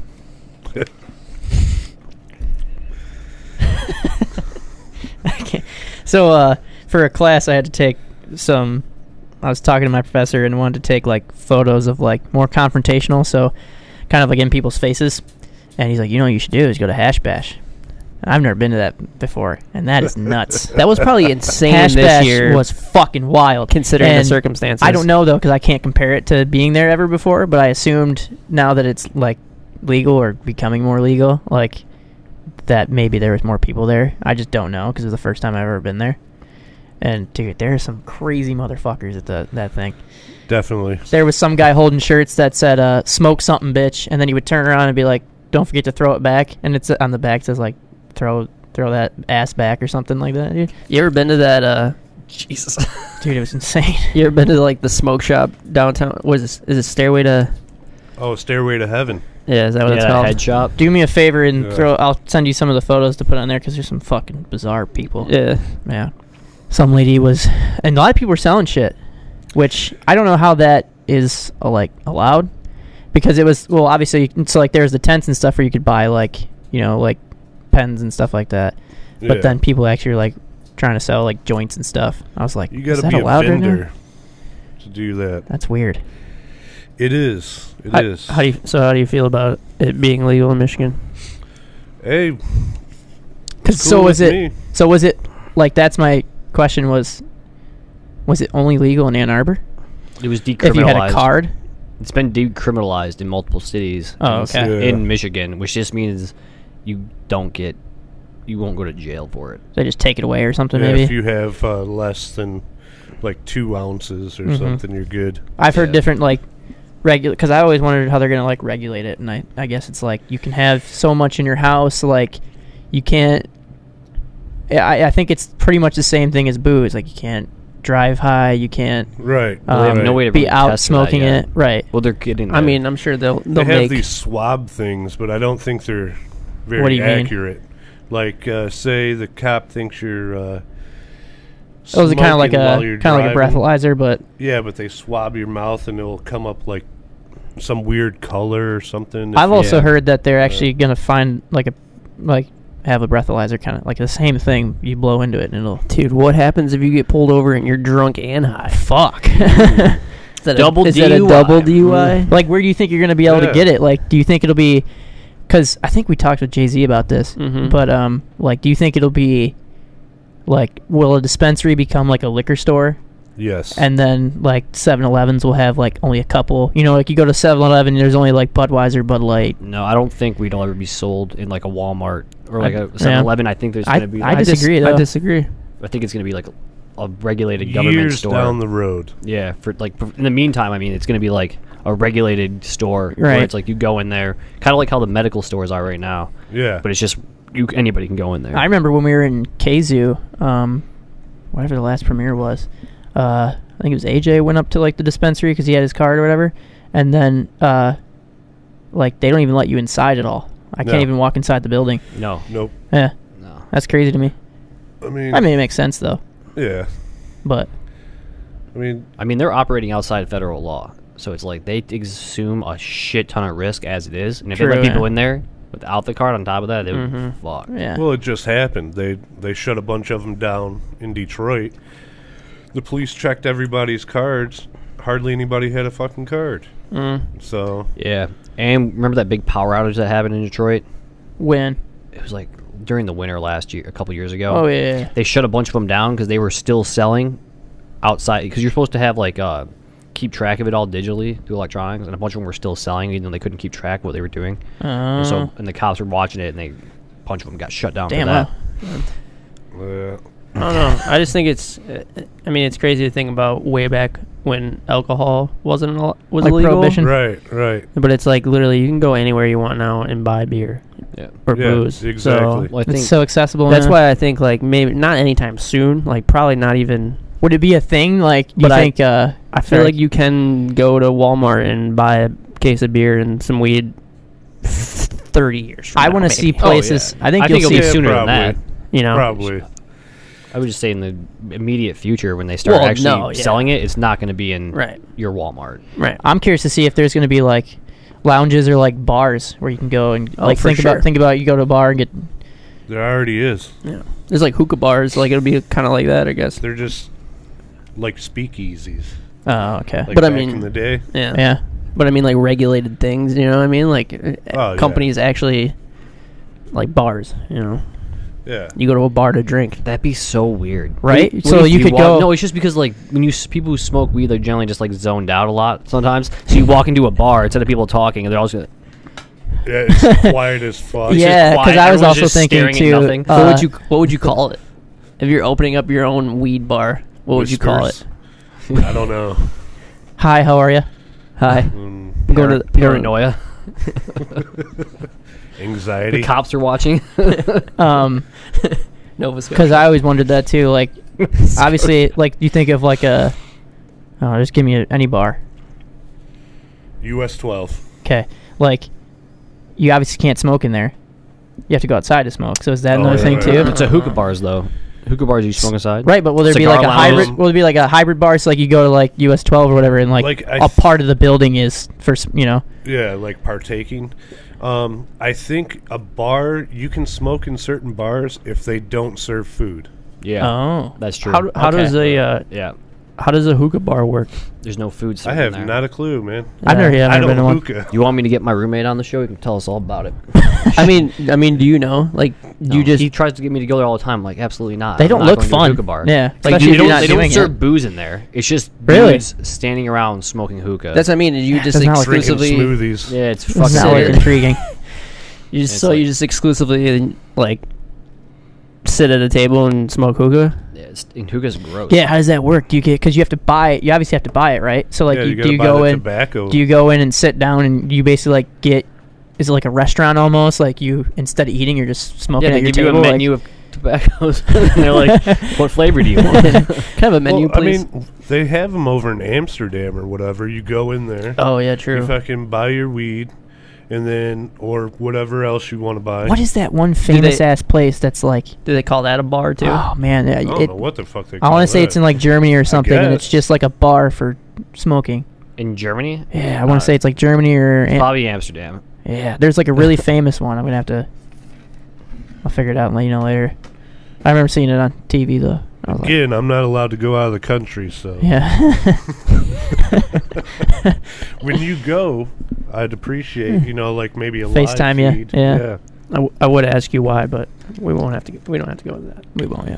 I can't. So, uh, for a class, I had to take some. I was talking to my professor and wanted to take like photos of like more confrontational, so kind of like in people's faces. And he's like, you know, what you should do is go to Hash Bash. I've never been to that before, and that is nuts. That was probably insane Hash this Bash year, was fucking wild, considering the And circumstances. I don't know though, because I can't compare it to being there ever before. But I assumed now that it's like legal or becoming more legal, like that maybe there was more people there. I just don't know because it was the first time I've ever been there. And dude, there are some crazy motherfuckers at the that thing. Definitely. There was some guy holding shirts that said uh, "smoke something, bitch," and then he would turn around and be like, "Don't forget to throw it back." And it's uh, on the back it says like, "Throw throw that ass back" or something like that. Dude, You ever been to that? Uh, Jesus. dude it was insane. You ever been to like the smoke shop downtown? What is this? Is it Stairway to? Oh, Stairway to Heaven. Yeah, is that what Yeah, it's that called? head shop. Do me a favor and Yeah. throw. I'll send you some of the photos to put on there because there's some fucking bizarre people. Yeah. Yeah. Some lady was, and a lot of people were selling shit, which I don't know how that is uh, like allowed, because it was well obviously so like there's the tents and stuff where you could buy like you know like pens and stuff like that, but Yeah. then people actually were like trying to sell like joints and stuff. I was like, you is got to that be a allowed right now? vendor to do that. That's weird. It is. It How, is. how do you? So how do you feel about it being legal in Michigan? Hey, Cause cool so was with it? me. So was it like that's my question was, was it only legal in Ann Arbor It was decriminalized. if you had a card? It's been decriminalized in multiple cities. Oh, in- okay. Yeah. In Michigan, which just means you don't get you won't go to jail for it. They just take it away or something. Yeah, maybe. if you have uh, less than like two ounces or Mhm. something, you're good. I've heard Yeah. different like regular because I always wondered how they're gonna like regulate it, and I I guess it's like you can have so much in your house, like you can't. Yeah, I I think it's pretty much the same thing as booze. Like you can't drive high, you can't Right. um, they have no way to be really out test for that smoking yet. it. Right. Well, they're getting. I the- mean, I'm sure they'll They they'll have make. these swab things, but I don't think they're very What do you mean? accurate. Like, uh, say the cop thinks you're. Uh, Those are kind of like smoking a while you're kind of like a driving. breathalyzer, but Yeah, but they swab your mouth and it'll come up like some weird color or something. if I've you- also Yeah. heard that they're actually gonna find like a like have a breathalyzer kind of like the same thing. You blow into it and it'll Dude, what happens if you get pulled over and you're drunk and high? fuck. Is that Double a, is that a D U I. double D U I? Like, where do you think you're gonna be able Yeah. to get it? Like, do you think it'll be? Because I think we talked with Jay Z about this, Mhm. but um, like, do you think it'll be? Like, will a dispensary become like a liquor store? Yes. And then like seven elevens will have like only a couple. You know, like you go to seven eleven, there's only like Budweiser, Bud Light. No, I don't think we'd ever be sold in like a Walmart or like I- a seven eleven. I think there's I- going to be. I Like, disagree, I though. disagree. I think it's going to be like a, a regulated government Years store. down the road. Yeah, for like for, in the meantime, I mean, it's going to be like a regulated store where Right. it's like you go in there, kind of like how the medical stores are right now. Yeah. But it's just you anybody can go in there. I remember when we were in K-Zoo, um, whatever the last premiere was. Uh, I think it was A J went up to like the dispensary because he had his card or whatever, and then uh, like they don't even let you inside at all. I No. can't even walk inside the building. no, Nope. Yeah, no. that's crazy to me. I mean, I mean, it makes sense though, yeah. but I mean, I mean, they're operating outside federal law, so it's like they assume a shit ton of risk as it is, and if True, they let people yeah. in there without the card on top of that, they would Mhm. fuck. yeah. well, it just happened. They they shut a bunch of them down in Detroit. The police checked everybody's cards. Hardly anybody had a fucking card. Mm. So Yeah, and remember that big power outage that happened in Detroit? When? It was like during the winter last year, a couple years ago. Oh yeah. They shut a bunch of them down because they were still selling outside. Because you're supposed to have like uh, keep track of it all digitally through electronics, and a bunch of them were still selling, even though they couldn't keep track of what they were doing. Uh, And so, and the cops were watching it, and they a bunch of them got shut down damn. for that. Wow. uh, I don't know. I just think it's. uh, I mean, it's crazy to think about way back when alcohol wasn't al- was Like illegal. prohibition? right, right. But it's like literally you can go anywhere you want now and buy beer Yeah. or Yeah, booze. exactly. Well, I think It's so accessible. So that's now. why I think like maybe not anytime soon. Like probably not even. Would it be a thing? Like you But I- think? uh, I feel sorry. like you can go to Walmart and buy a case of beer and some weed. Thirty years. From I now, want to maybe. see places. I think I you'll think it'll see. be Yeah, sooner probably. than that. You know. Probably. I would just say in the immediate future when they start Well, actually no, yeah. selling it, it's not going to be in Right. your Walmart. Right. I'm curious to see if there's going to be like lounges or like bars where you can go and Oh, like for think sure. about think about you go to a bar and get. There already is. Yeah. There's like hookah bars. Like it'll be kind of like that, I guess. They're just like speakeasies. Oh, okay. Like But I back mean- in the day. Yeah. yeah. But I mean, like regulated things. You know what I mean? Like uh, Oh, yeah. companies actually like bars. You know, Yeah. you go to a bar to drink. That'd be so weird, Right? What So if you could walk- go- No, it's just because like when you s- people who smoke weed, they're generally just like zoned out a lot sometimes. So you walk into a bar instead of people talking, and they're all just. Yeah, it's quiet as fuck. just Yeah, quiet. because I was Everyone's also just thinking staring at too. nothing. uh, what would you What would you call it? If you're opening up your own weed bar, what would you call it? Whispers. I don't know. Hi, how are you? Hi. Mm, I'm going to the, Paranoia. anxiety. The cops are watching. Um, Nova Scotia. because I always wondered that too. Like, obviously, like you think of like a. Oh, just give me a, any bar. U S twelve. Okay, like, you obviously can't smoke in there. You have to go outside to smoke. So is that Oh, another yeah, thing right, too? right. It's a hookah bars though. Hookah bars you smoke inside. Right, but will there be Cigar like a lounge. hybrid? Will there be like a hybrid bar? So like you go to like U S twelve or whatever, and like, Like, I a th- part of the building is for s- you know. Yeah, like partaking. Um, I think a bar, you can smoke in certain bars if they don't serve food. Yeah, Oh, that's true. How, do- how Okay. does a uh, yeah, how does a hookah bar work? there's no food. I served have in there. not a clue, man. I've never, yeah, I I've never don't been to one. hookah. You want me to get my roommate on the show? He can tell us all about it. I mean, I mean, do you know? Like, No, you just he tries to get me to go there all the time. I'm like, absolutely not. They I'm don't not look going to a fun. hookah bar. Yeah, Like, especially they if you're don't, not they don't doing serve it. booze in there. It's just Really? dudes standing around smoking hookah. that's. I mean, you just Doesn't sound like Drinking exclusively. smoothies. yeah, it's Doesn't fucking sound like weird. intriguing. You just It's so like- you just exclusively like sit at a table and smoke hookah? Yeah, it's, and hookah's gross. Yeah, how does that work? Do you get because you have to buy it? You obviously have to buy it, right? So like, yeah, you, you do gotta you buy go the in? tobacco. Do you go in and sit down and you basically like get? Is it like a restaurant almost? Like you instead of eating, you're just smoking Yeah, at they your give you table. a like- menu of tobaccos. And they're like, what flavor do you want? Kind of a menu, well, I please. mean, they have them over in Amsterdam or whatever. You go in there, Oh yeah, you true. fucking buy your weed, and then or whatever else you want to buy. What is that one famous ass place that's like? Do they call that a bar too? Oh man, yeah, I don't it, know what the fuck they. I Call want to say that. it's in like Germany or something, and it's guess. just like a bar for smoking. In Germany? Yeah, I want Uh, to say it's like Germany or Am- Probably Amsterdam. yeah. There's like a really famous one. I'm gonna have to. I'll figure it out and let you know later. I remember seeing it on T V though. I was like, Again, I'm not allowed to go out of the country, so yeah. when you go, I'd appreciate you know like maybe a live FaceTime ya, feed. yeah. yeah. I, w- I would ask you why, but we won't have to. We don't have to go into that. we won't. Yeah.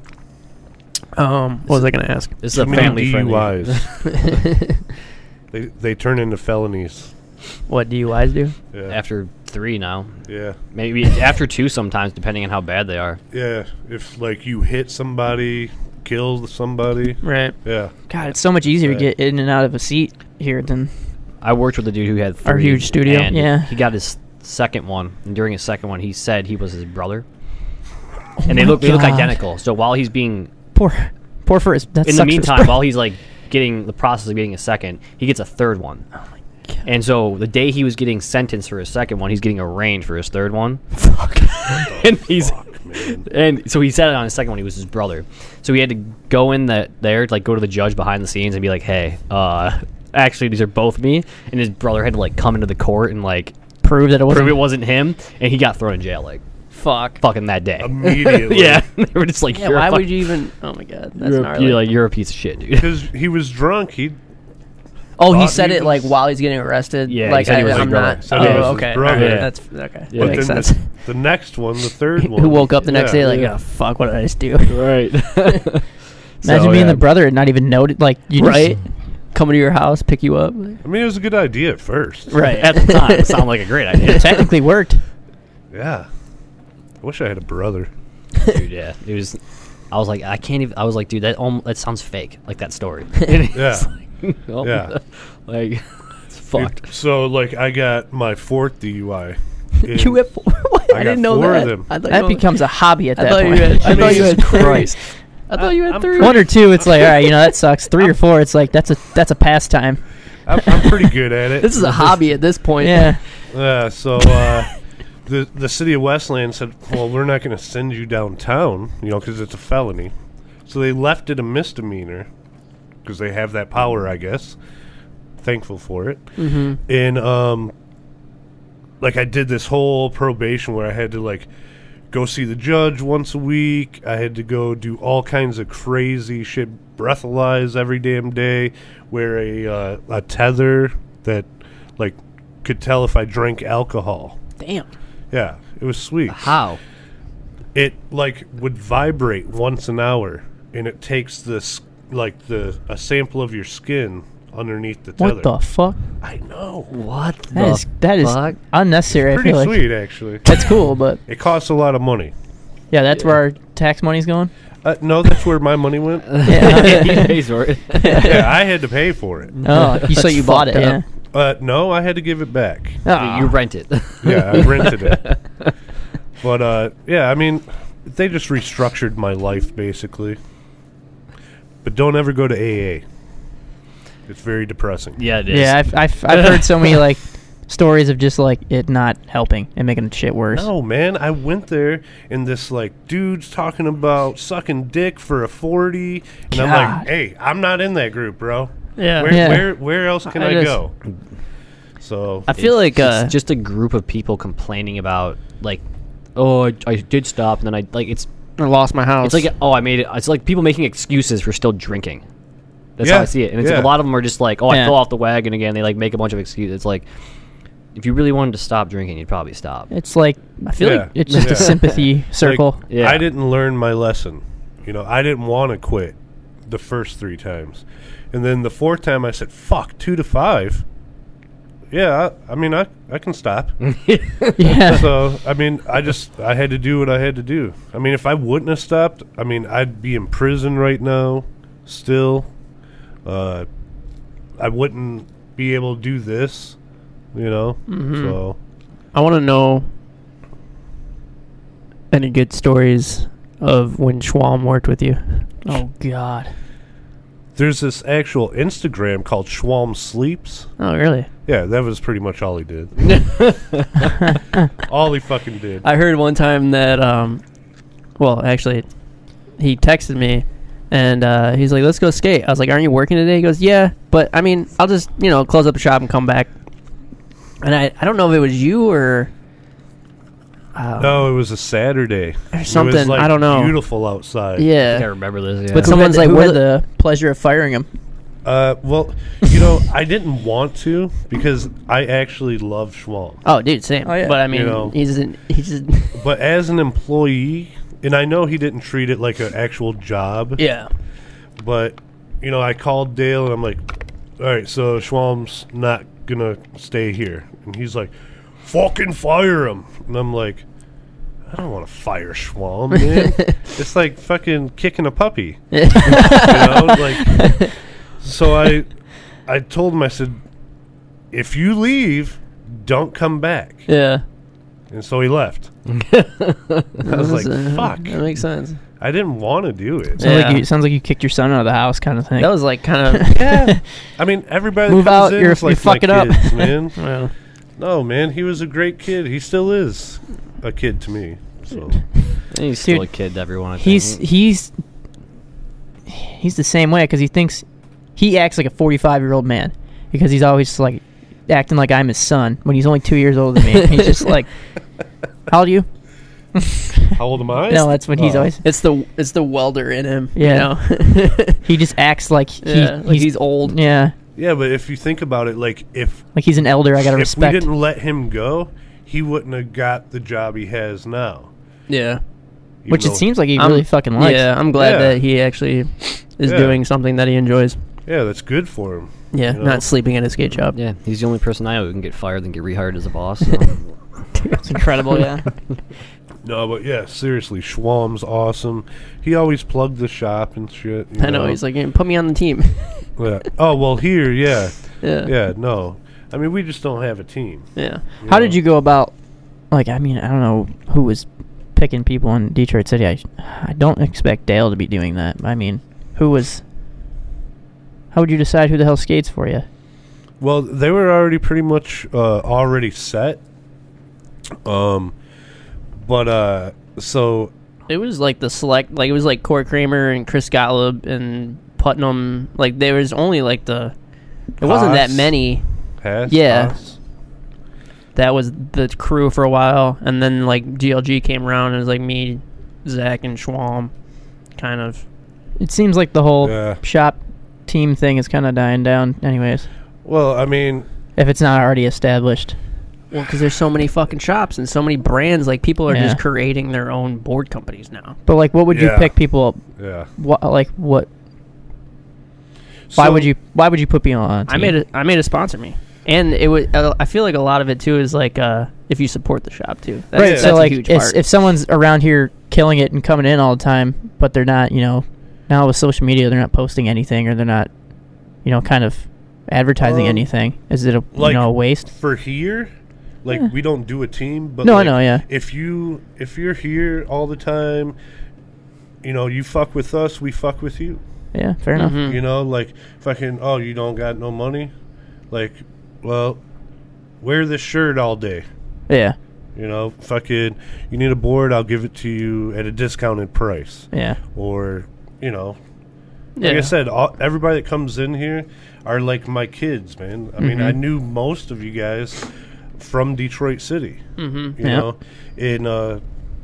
Um, what was I going to ask? This is Too a many family D U friendly. Is. they they turn into felonies. What D U Is do? Yeah. After three now. yeah. Maybe after two sometimes, depending on how bad they are. Yeah. If like you hit somebody, kill somebody. Right. Yeah. God, it's so much easier to Right. get in and out of a seat here than. I worked with a dude who had three. Our huge studio, and yeah. He got his second one, and during his second one, he said he was his brother. Oh and they my look they look God. identical. So while he's being Poor, poor for his. That in sucks the for his meantime, bro- while he's like getting the process of getting a second, he gets a third one. Oh my God. And so the day he was getting sentenced for his second one, he's getting arraigned for his third one. Fuck. and he's Fuck, man. and so he said it on his second one. He was his brother, so he had to go in that there, like go to the judge behind the scenes and be like, "Hey, uh, actually, these are both me." And his brother had to like come into the court and like Prove that it wasn't. prove it wasn't him, and he got thrown in jail like Fuck. fucking that day. Immediately. yeah, they were just like, Yeah. you're a Why fuck- would you even? Oh my God. That's You're, a- gnarly. you're like you're a piece of shit, dude. Because he was drunk. He oh, he thought said he it like was- while he's getting arrested. Yeah, he like said he I, was his I'm brother. not. Said Oh, he was his okay. brother. Okay, Yeah. That's okay. Yeah. That But makes then sense. The, the next one, the third one, Who woke up the next yeah. day like, Yeah. oh fuck, what did I just do? right. Imagine So, being yeah. the brother and not even noted. Like you just- Right. Coming to your house, pick you up. I mean, it was a good idea at first. right. At the time, it sounded like a great idea. It technically worked. Yeah. I wish I had a brother. Dude, yeah, it was. I was like, I can't even. I was like, dude, that almost, that sounds fake, like that story. And it's Yeah. like, oh, Yeah. like it's fucked. Dude, so, like, I got my fourth D U I. in- You have four? What? I I, got didn't know four that. of them. I thought That you becomes a hobby at I that thought you point. had. I thought you Jesus had three. Christ. I thought you had I'm three. One or two, it's like, all right, you know that sucks. Three or four, it's like that's a that's a pastime. I'm, I'm pretty good at it. This is a hobby at this point. Yeah. Yeah, so uh, the the city of Westland said, "Well, we're not going to send you downtown, you know, because it's a felony." So they left it a misdemeanor because they have that power, I guess. Thankful for it. Mm-hmm. And um, like I did this whole probation where I had to like go see the judge once a week. I had to go do all kinds of crazy shit, breathalyze every damn day, wear a uh, a tether that like could tell if I drank alcohol. Damn. Yeah, it was sweet. How? It like would vibrate once an hour, and it takes this like the a sample of your skin underneath the tether. What the fuck? I know. What? That the is that is fuck? unnecessary. I Pretty feel like sweet, actually. that's cool, but It costs a lot of money. yeah, that's where our tax money's going. Uh, no, that's where my money went. Yeah. he pays for it. Yeah, I had to pay for it. Oh, you so That's you bought it? fucked Yeah. up. Uh, no, I had to give it back. Oh. You rent it. Yeah, I rented it. But uh, yeah, I mean, they just restructured my life basically. But don't ever go to A A. It's very depressing. Yeah, it is. Yeah, I've, I've I've heard so many like stories of just like it not helping and making shit worse. No, man, I went there and this like dude's talking about sucking dick for a forty, and I'm God. like, hey, I'm not in that group, bro. Yeah. Where Yeah. where where else can I I, just- go? So I feel like uh, it's just a group of people complaining about like, oh, I, I did stop, and then I like it's I lost my house. it's like oh, I made it. It's like people making excuses for still drinking. That's how Yeah, I see it, and it's like yeah. a lot of them are just like, oh, Yeah. I fell off the wagon again. They like make a bunch of excuses. It's like if you really wanted to stop drinking, you'd probably stop. It's like I feel Yeah. like it's just Yeah. a sympathy circle. Like, Yeah. I didn't learn my lesson. You know, I didn't want to quit the first three times. And then the fourth time I said, fuck, two to five. yeah, I, I mean, I I can stop. Yeah. So I mean, I just I had to do what I had to do. I mean, if I wouldn't have stopped, I mean, I'd be in prison right now, still. Uh, I wouldn't be able to do this, you know. Mhm. So I want to know any good stories of when Schwalm worked with you. Oh God. there's this actual Instagram called Schwalm Sleeps. Oh, really? Yeah, that was pretty much all he did. All he fucking did. I heard one time that, um, well, actually, he texted me, and uh, he's like, let's go skate. I was like, aren't you working today? He goes, yeah, but, I mean, I'll just, you know, close up the shop and come back. And I, I don't know if it was you or... Um, No, it was a Saturday. Or It was, something, like, I don't know. Beautiful outside. I Yeah. remember this. Yeah. But Who someone's had, like, who what had the- the pleasure of firing him? Uh, well, you know, I didn't want to because I actually love Schwalm. Oh, dude, same. Oh, yeah. But, I mean, You know. he's, an, he's just... But as an employee, and I know he didn't treat it like an actual job, yeah. but, you know, I called Dale and I'm like, all right, so Schwalm's not going to stay here. And he's like, fucking fire him. And I'm like, I don't want to fire Schwalm, man. It's like fucking kicking a puppy. You know, like, so I, I told him, I said, if you leave, don't come back. Yeah. And so he left. I was like, Uh, fuck. That makes sense. I didn't want to do it. Sounds, Yeah. like you, sounds like you kicked your son out of the house, kind of thing. That was like kind of... Yeah. I mean, everybody that Move comes out, in you're- is you're like fucking my up. kids, man. well, No, man, he was a great kid. He still is a kid to me. So He's still Dude, a kid to everyone. I think. he's he's he's the same way because he thinks he acts like a forty-five year old man because he's always like acting like I'm his son when he's only two years older than me. He's just like, how old are you? how old am I? No, that's what he's Oh. always. it's the it's the welder in him. Yeah. You know? He just acts like he, yeah, like he's, he's old. yeah, Yeah, but if you think about it, like if like he's an elder. I gotta if respect. we didn't let him go, he wouldn't have got the job he has now. Yeah. Even Which it though- seems like he I'm- really fucking likes. Yeah, I'm glad Yeah. that he actually is Yeah. doing something that he enjoys. Yeah, that's good for him. Yeah, You know? not sleeping at a skate shop. Yeah, he's the only person I know who can get fired and get rehired as a boss. So. It's incredible. Yeah. No, but yeah, seriously, Schwalm's awesome. He always plugged the shop and shit. you I know. He's like, "Yeah, put me on the team. Yeah. Oh well, here, yeah, yeah. yeah. No, I mean we just don't have a team. Yeah. you How know? did you go about? Like, I mean, I don't know who was picking people in Detroit City. I, I don't expect Dale to be doing that. I mean, who was? How would you decide who the hell skates for you? Well, they were already pretty much uh, already set. Um, but uh, so It was like the select, like it was like Corey Kramer and Chris Gottlieb and Putnam. Like there was only like the, it wasn't that Haas. many. Haas, Yeah. Haas. That was the crew for a while, and then like G L G came around and it was like me, Zach, and Schwalm, kind of. It seems like the whole Yeah. shop team thing is kind of dying down. Anyways, Well, I mean, if it's not already established. Well, because there's so many fucking shops and so many brands. Like people are Yeah. just creating their own board companies now. But like, what would you Yeah. pick people? yeah. What like what? Why So- would you? Why would you put people on? a I team? made it. I made a sponsor me, and it would. Uh, I feel like a lot of it too is like uh, if you support the shop too. That's, Right. that's So a like, huge if, part. if someone's around here killing it and coming in all the time, but they're not, you know, now with social media, they're not posting anything or they're not, you know, kind of advertising Um, anything. Is it a like- you know a waste? For here, like Yeah. we don't do a team, but No, I like, know, yeah. If you if you're here all the time, you know, you fuck with us, we fuck with you. Yeah, fair enough. Mhm. You know, like fucking. Oh, you don't got no money. Like, well, wear this shirt all day. Yeah, You know, fucking. You need a board, I'll give it to you at a discounted price. yeah, Or, you know, like Yeah. I said, all, everybody that comes in here are like my kids, man. I mean, Mhm. I knew most of you guys from Detroit City. Mm-hmm. You Yeah. know, and uh,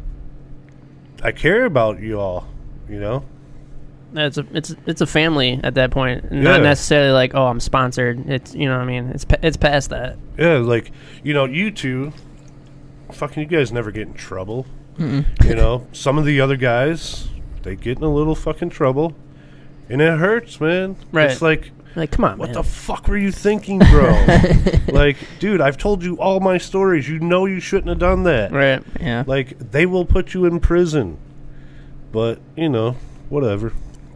I care about you all. You know, It's a it's it's a family at that point, Yeah. not necessarily like oh I'm sponsored. It's you know what I mean it's pa- it's past that. yeah, like you know, you two, fucking, you guys never get in trouble. Mm-mm. You know, some of the other guys, they get in a little fucking trouble, and it hurts, man. Right. It's like Like, come on, What man. the fuck were you thinking, bro? Like, dude, I've told you all my stories. You know you shouldn't have done that. Right. Yeah. Like, they will put you in prison. But, you know, whatever.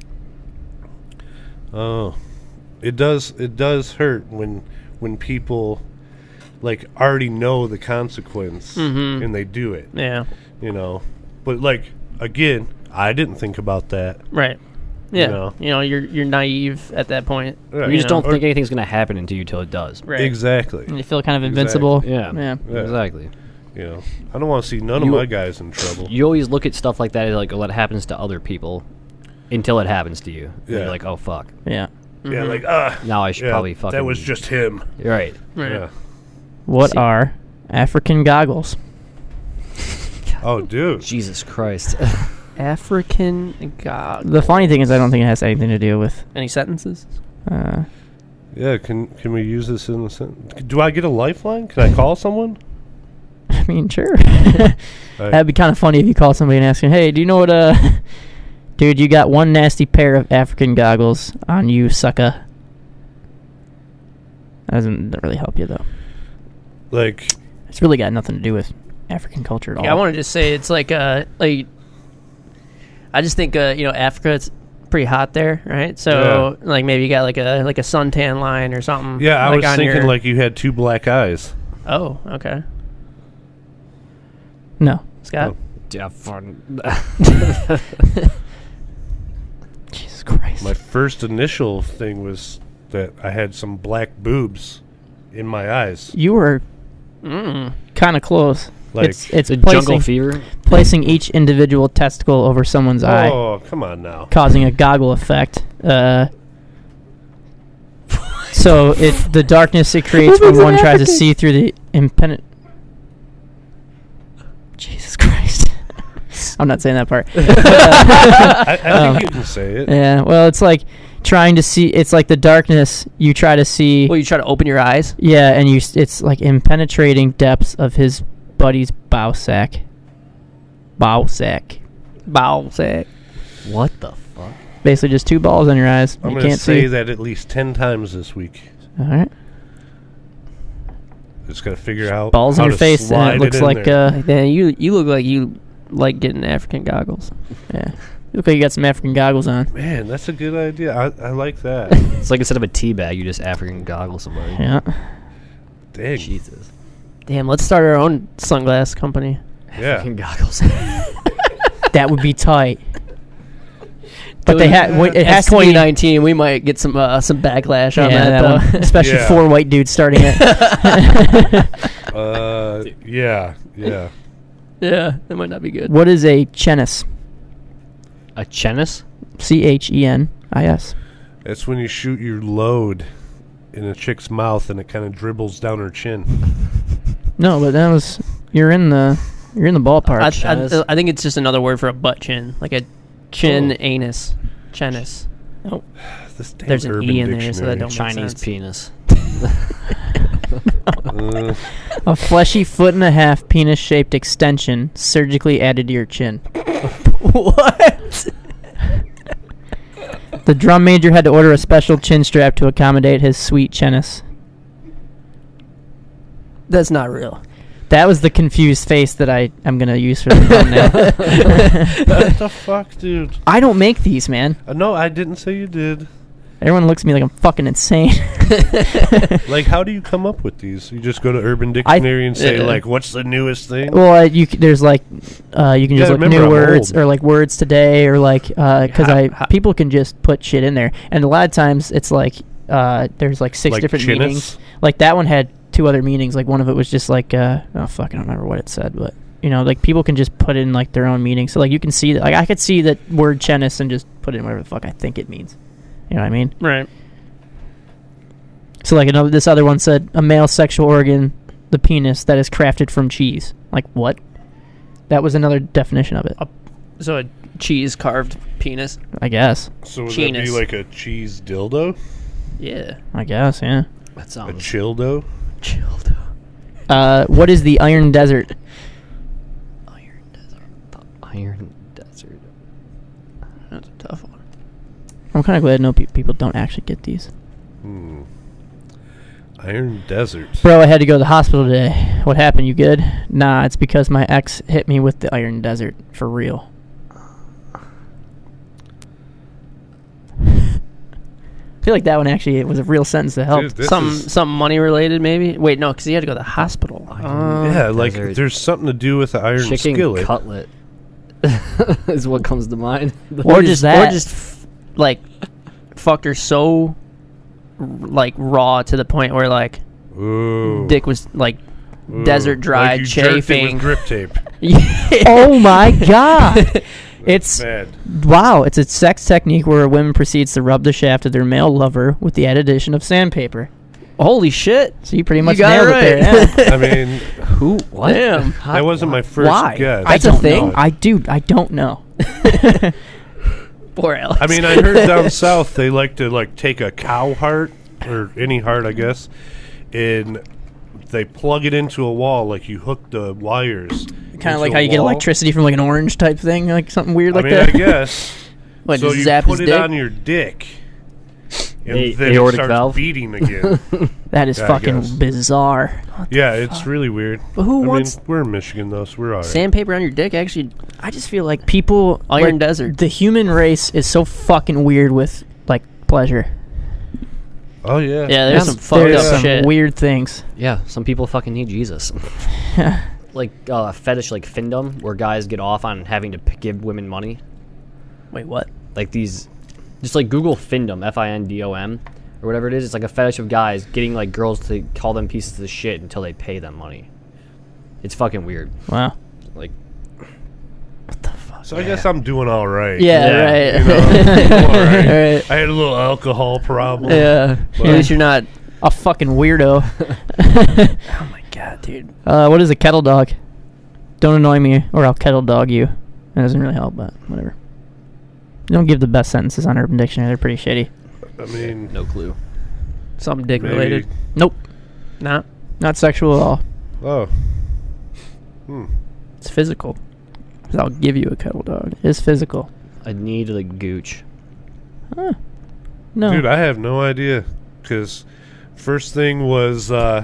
Oh. It does it does hurt when when people like already know the consequence Mhm. and they do it. Yeah. You know. But like again, I didn't think about that. Right. Yeah. You know. You know, you're you're naive at that point. Right. You just know, don't think anything's gonna happen until you till it does. Right. Exactly. And you feel kind of invincible. Yeah. Yeah. Yeah. Exactly. You know. I don't want to see none You- of my guys in trouble. You always look at stuff like that as like, oh, that happens to other people until it happens to you. And Yeah. You're like, oh fuck. Yeah. Yeah, like ah Now I should yeah, probably fucking. that was just him. You're right. Right. Yeah. What See- are African goggles? Oh, dude. Jesus Christ. African God. The funny thing is, I don't think it has anything to do with. Any sentences? Uh, Yeah, can can we use this in a sentence? Do I get a lifeline? Can I call someone? I mean, sure. Alright. That'd be kind of funny if you call somebody and ask them, "Hey, do you know what? Uh, dude, you got one nasty pair of African goggles on you, sucker." That doesn't really help you though. Like, It's really got nothing to do with African culture at all. Yeah, I want to just say it's like uh like I just think uh you know Africa it's pretty hot there, right? So like maybe you got like a like a suntan line or something. yeah, I like was on thinking your- like you had two black eyes. Oh, okay. No. Scott. Oh. Yeah, fun. Jesus Christ. My first initial thing was that I had some black boobs in my eyes. You were Mm. kind of close. Like, it's it's The placing, jungle fever. placing each individual testicle over someone's eye, oh, come on now. causing a goggle effect. Uh, so it the darkness it creates when one tries to see through the impenetrable. Jesus Christ! I'm not saying that part. I, I Um, think you can say it. Yeah, well, it's like trying to see. It's like the darkness. You try to see. Well, you try to open your eyes. Yeah, and you. s- It's like impenetrating depths of his buddy's bow sack. Bow sack. Bow sack. What the fuck? Basically, just two balls on your eyes. I'm you going to can't say see. that at least ten times this week. All right. Just got to figure out Balls how in your to face, and slide it looks in like. there. Uh, Man, you you look like you like getting African goggles. yeah. You look like you got some African goggles on. Man, that's a good idea. I, I like that. It's like instead of a tea bag, you just African goggle somebody. Yeah. Dang. Jesus. Damn, let's start our own sunglass company. Yeah. African goggles. That would be tight. But they have. It It's has to twenty be. nineteen. We might get some uh, some backlash on Yeah, that, that though. one. Especially Yeah. four white dudes starting it. Uh, yeah. Yeah. Yeah, that might not be good. What is a chenis? A chenis? C H E N I S. That's when you shoot your load in a chick's mouth and it kind of dribbles down her chin. No, but that was you're in the you're in the ballpark. I, Chenis? I, I think it's just another word for a butt chin, like a chin Oh. anus. Chenis. This damn There's an Urban E in there, so that Dictionary. don't make Chinese sense. penis. Uh, A fleshy foot and a half penis-shaped extension surgically added to your chin. What? The drum major had to order a special chin strap to accommodate his sweet chenis. That's not real. That was the confused face that I am gonna use for the thumbnail. what the fuck, dude? I don't make these, man. Uh, no, I didn't say you did. Everyone looks at me like I'm fucking insane. Like, how do you come up with these? You just go to Urban Dictionary and say, Yeah. like, what's the newest thing? Well, uh, you c- there's like uh, you can Yeah, just look remember, new I'm words old. or like words today or like because How- I how- people can just put shit in there, and a lot of times it's like uh, there's like six Like different chinnis? meanings. Like that one had two other meanings. Like one of it was just like uh, oh fuck, I don't remember what it said, but you know, like people can just put in like their own meaning. So like you can see that, like I could see that word chenis and just put in whatever the fuck I think it means. You know what I mean? Right. So like another, this other one said a male sexual organ, the penis that is crafted from cheese. Like what? That was another definition of it. So a cheese carved penis. I guess. So would that be Chinus. like a cheese dildo? Yeah. I guess. Yeah. That A sounds childo? Chilled. Uh, what is the Iron Desert? Iron Desert. The Iron Desert. That's a tough one. I'm kind of glad no pe- people don't actually get these. Hmm. Iron Desert. Bro, I had to go to the hospital today. What happened? You good? Nah, it's because my ex hit me with the Iron Desert. For real. I feel like that one actually was a real sentence to help. Dude, this Some is- something money related, maybe. Wait, no, because he had to go to the hospital. Oh. yeah, like Desert. there's something to do with the iron Chicken skillet. cutlet is what comes to mind. Or just that. Or just f- like fucked her so r- like raw to the point where like Ooh. dick was like Ooh. desert dry, like you jerked it chafing. with grip tape. Oh my god. It's Bad. wow, it's a sex technique where a woman proceeds to rub the shaft of their male lover with the added addition of sandpaper. Holy shit! So you pretty much got nailed it it, right. there. Yeah. I mean, Who? What? Damn. that wasn't my first Why? guess. I That's a don't thing. know. I do. I don't know. Poor Alex. I mean, I heard down south they like to like take a cow heart or any heart, I guess, and they plug it into a wall like you hook the wires. Kind of into like a how you get wall. electricity from like an orange type thing, like something weird I like mean, that. I guess. What, so just you zap put his it dick? on your dick, and A- then it aortic starts valve? beating again. That is Yeah, I fucking guess. bizarre. Yeah, it's really weird. But who I wants mean, we're in Michigan though, so we're alright. sandpaper on your dick? Actually, I just feel like people Iron like, Desert. The human race is so fucking weird with like pleasure. Oh yeah. Yeah, there's Yeah, some fucked There's up some shit. weird things. Yeah, some people fucking need Jesus. Like uh, fetish, like findom, where guys get off on having to p- give women money. Wait, what? Like these, just like Google findom, F I N D O M, or whatever it is. It's like a fetish of guys getting like girls to call them pieces of shit until they pay them money. It's fucking weird. Wow. Like, So I guess I'm doing all right. Yeah, Yeah, right. You know, I'm all right. Right. I had a little alcohol problem. Yeah. But- At least you're not. A fucking weirdo. Oh my god, dude. Uh, what is a kettle dog? Don't annoy me, or I'll kettle dog you. That doesn't really help, but whatever. Don't give the best sentences on Urban Dictionary. They're pretty shitty. I mean, no clue. Something dick maybe. related. Nope. Nah. Not sexual at all. Oh. Hmm. It's physical. 'Cause I'll give you a kettle dog. It's physical. I need the gooch. Huh. No. Dude, I have no idea. Because first thing was uh,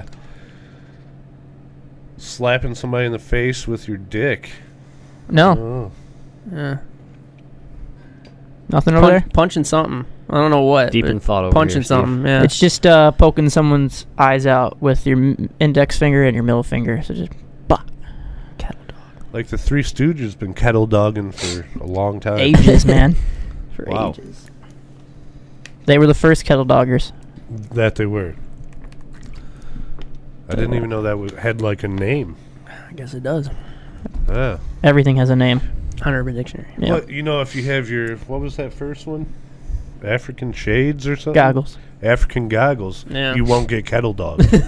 slapping somebody in the face with your dick. no. Oh. Yeah. Nothing over Punch, there? punching something. I don't know what. Deep but in thought over Punching here, Steve. something. Yeah. It's just uh, poking someone's eyes out with your m- index finger and your middle finger. So just, bah. Kettle dog. Like the Three Stooges been kettle dogging for a long time. Ages, man. For Wow. ages. They were the first kettle doggers. That they were. I didn't even know that was, had like a name. I guess it does. Ah. Everything has a name. On Urban Dictionary. Yeah. Well, you know, if you have your, what was that first one? African shades or something? Goggles. African goggles. Yeah. You won't get kettle dogs. God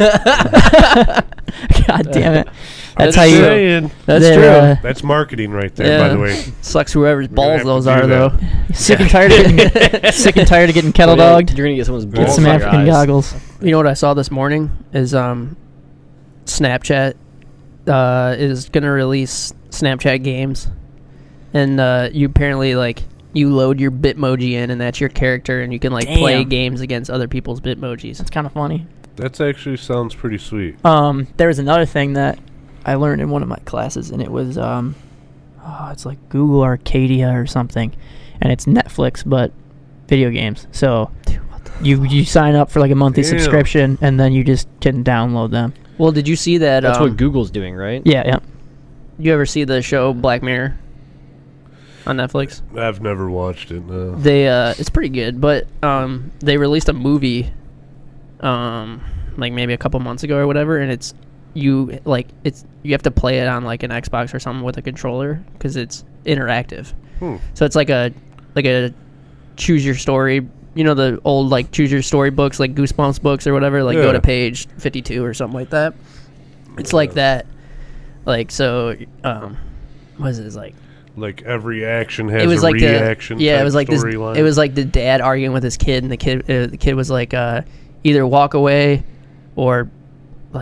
damn it. That's That's how you. true. saying. That's they're, true. uh, That's marketing right there, by Yeah. the way. Sucks whoever's gonna balls have to those do are, that. though. Sick and tired of getting sick and tired of getting kettle Yeah, dogged. You're gonna get someone's Get Get balls some on your African eyes. goggles. You know what I saw this morning is um, Snapchat uh, is gonna release Snapchat games, and uh, you apparently like you load your Bitmoji in, and that's your character, and you can like play Damn. games against other people's Bitmojis. That's kind of funny. That actually sounds pretty sweet. Um, there was another thing that I learned in one of my classes, and it was um, oh, it's like Google Arcadia or something, and it's Netflix but video games. So you you sign up for like a monthly Damn. subscription, and then you just can download them. Well, did you see that? That's um, what Google's doing, right? Yeah, yeah. You ever see the show Black Mirror on Netflix? I've never watched it, no. They uh, it's pretty good, but um, they released a movie, um, like maybe a couple months ago or whatever, and it's you like it's you have to play it on like an Xbox or something with a controller because it's interactive. Hmm. So it's like a like a choose your story. You know the old like choose your story books, like Goosebumps books or whatever. Like go Yeah. to page fifty-two or something like that. It's like that. Like so, um, what is it? It's like Like every action has it was a like reaction. the yeah. It type was like this. storyline. It was like the dad arguing with his kid, and the kid uh, the kid was like uh, either walk away or like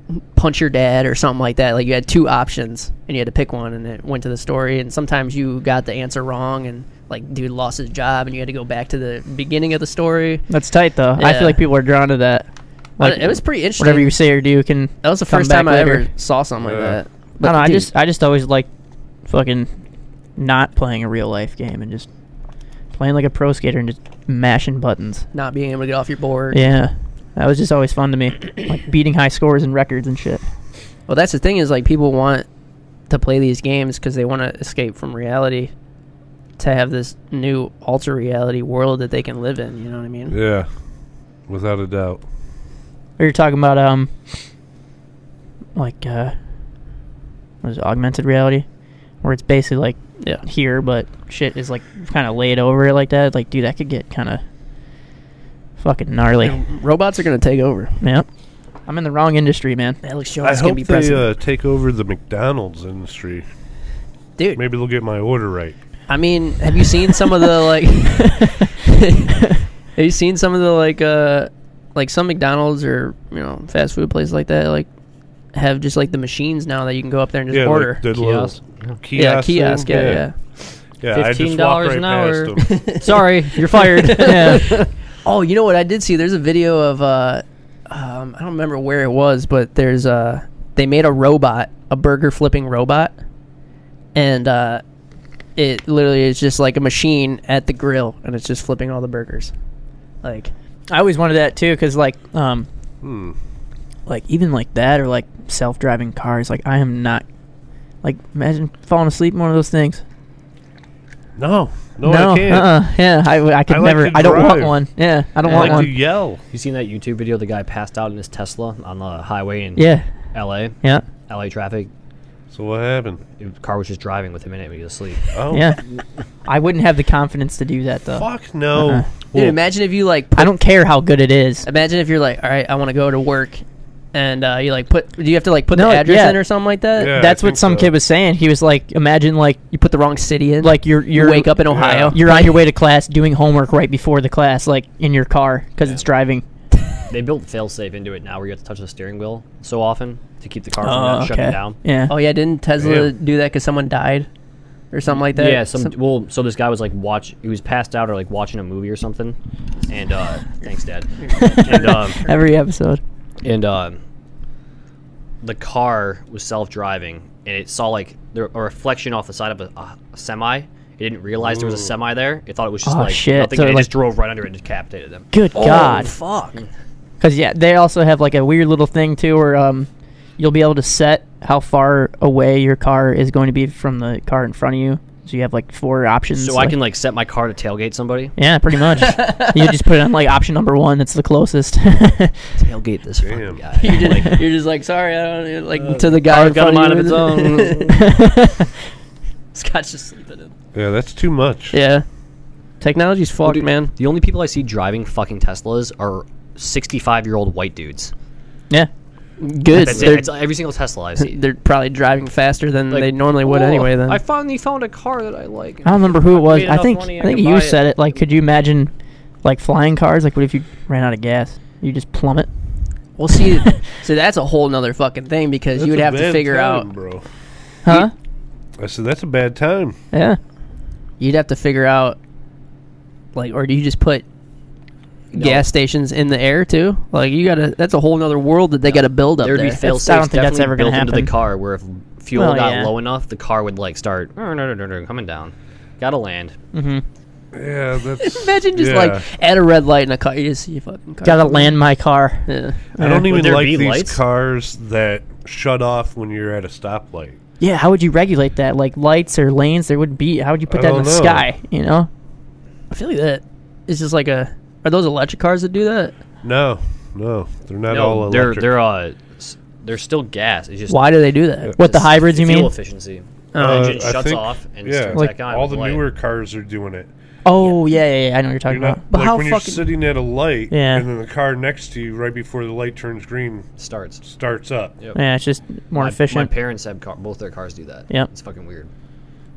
punch your dad or something like that. Like you had two options and you had to pick one, and it went to the story. And sometimes you got the answer wrong, and like dude lost his job, and you had to go back to the beginning of the story. That's tight though. I Yeah. feel like people are drawn to that. Like, it was pretty interesting. Whatever you say or do can. That was the come first back time I later. ever saw something Yeah. like that. I don't know. I dude, just I just always like fucking not playing a real life game and just playing like a pro skater and just mashing buttons. not being able to get off your board. Yeah, that was just always fun to me. Like beating high scores and records and shit. Well, that's the thing is like people want to play these games because they want to escape from reality, to have this new alter reality world that they can live in. You know what I mean? Yeah, without a doubt. We were talking about um, like uh, what is it, augmented reality, where it's basically like Yeah. here, but shit is like kind of laid over it like that. Like, dude, that could get kind of fucking gnarly. And robots are gonna take over. Yeah, I'm in the wrong industry, man. Alex I Jones gonna hope be they president. uh, take over the McDonald's industry. Dude, Maybe they'll get my order right. I mean, have you seen some of the like? Have you seen some of the like, uh, like some McDonald's or you know fast food places like that, like have just like the machines now that you can go up there and just yeah, order. like the Kiosk. little kiosk. yeah, kiosk. thing. Yeah, yeah. Yeah, I just Fifteen walked dollars right an hour. past 'em. Sorry, you're fired. Yeah. Oh, you know what I did see? There's a video of uh, um, I don't remember where it was, but there's uh, they made a robot, a burger flipping robot, and uh, it literally is just like a machine at the grill, and it's just flipping all the burgers. Like, I always wanted that too, cause like um, Hmm. like even like that or like self-driving cars. Like I am not. Like imagine falling asleep in one of those things. No, no, I can't. Uh-uh. Yeah, I, w- I could I like never. to I don't want drive. one. Yeah, I don't I want like one. to yell. You seen that YouTube video? The guy passed out in his Tesla on the highway in Yeah, L A. yeah, L A traffic. So what happened? The car was just driving with him in it when he was asleep. Oh, yeah. I wouldn't have the confidence to do that though. fuck no. Uh-uh. dude, Well, imagine if you like. I don't care how good it is. Imagine if you're like, all right, I want to go to work, and uh, you like put. Do you have to like put No, the address yeah. in or something like that? Yeah. I That's what think some so. kid was saying. He was like, imagine like You put the wrong city in. like you're you you're wake up in Ohio. you're on your way to class doing homework right before the class, like in your car because it's driving. They built failsafe into it now, where you have to touch the steering wheel so often to keep the car from Oh, not shutting okay. down. Yeah. Oh yeah, didn't Tesla Yeah. do that because someone died, or something like that? Yeah, some, well, so this guy was like watch. He was passed out or like watching a movie or something, and uh, thanks, Dad. and um, Every episode. and um, the car was self-driving, and it saw like there, a reflection off the side of a, a semi. It didn't realize there was a Ooh. semi there. It thought it was just Oh, like shit. nothing, So, and it like- just drove right under it and decapitated them. Good Oh, God. fuck. Because yeah, they also have like a weird little thing too, where um, you'll be able to set how far away your car is going to be from the car in front of you. So you have like four options. So I can like set my car to tailgate somebody. Yeah, pretty much. You just put it on like option number one. That's the closest. Tailgate this Damn. fucking guy. You're Like, just, you're just like, sorry, I don't like to the guy. car's in got a front mind you. of its own. Scott's just sleeping in. Yeah, that's too much. Yeah, technology's fucked, dude, man. The only people I see driving fucking Teslas are sixty-five-year-old white dudes. Yeah. Good. That's it. They're, It's every single Tesla I see. they're probably driving faster than Like, they normally would "Oh, anyway. Then I finally found a car that I like. I don't remember who it was. made I enough think money, I I think can you buy said it. it. Like, could you imagine like flying cars? Like, what if you ran out of gas? You just plummet. Well, see, so that's a whole nother fucking thing because That's you would a have to bad figure time, out. bro. Huh? I said that's a bad time. Yeah. You'd have to figure out, like, or do you just put No. gas stations in the air too? Like, you gotta. That's a whole nother world that they gotta build up There'd there. be fail That's- I don't safes think that's definitely ever gonna built into happen. the car where if fuel Well, got yeah. low enough, the car would like start "Oh, no, no, no, no, coming down. Gotta land. Mm-hmm. Yeah, that's. Imagine just yeah. like at a red light in a car, you just see a fucking car. Gotta coming. land my car. Yeah. I don't Would even there like be these lights? cars that shut off when you're at a stoplight. Yeah. How would you regulate that? Like lights or lanes? There would be. How would you put I that in don't the know. sky? You know? I feel like that. It's just like a. Are those electric cars that do that? No, no, they're not all no, they're electric. they're uh, s- they're still gas. It's just Why do they do that? What the just hybrids? You fuel mean? efficiency. Oh. the engine I shuts think- off and yeah, starts Like back on. all with the light. newer cars are doing it. Oh yeah, yeah, yeah. I know what you're talking You're about. not But like how when you're fucking- sitting at a light, Yeah. and then the car next to you, right before the light turns green, starts. starts up. Yep. Yeah, it's just more my, efficient. My parents have car, both their cars do that. Yep. It's fucking weird.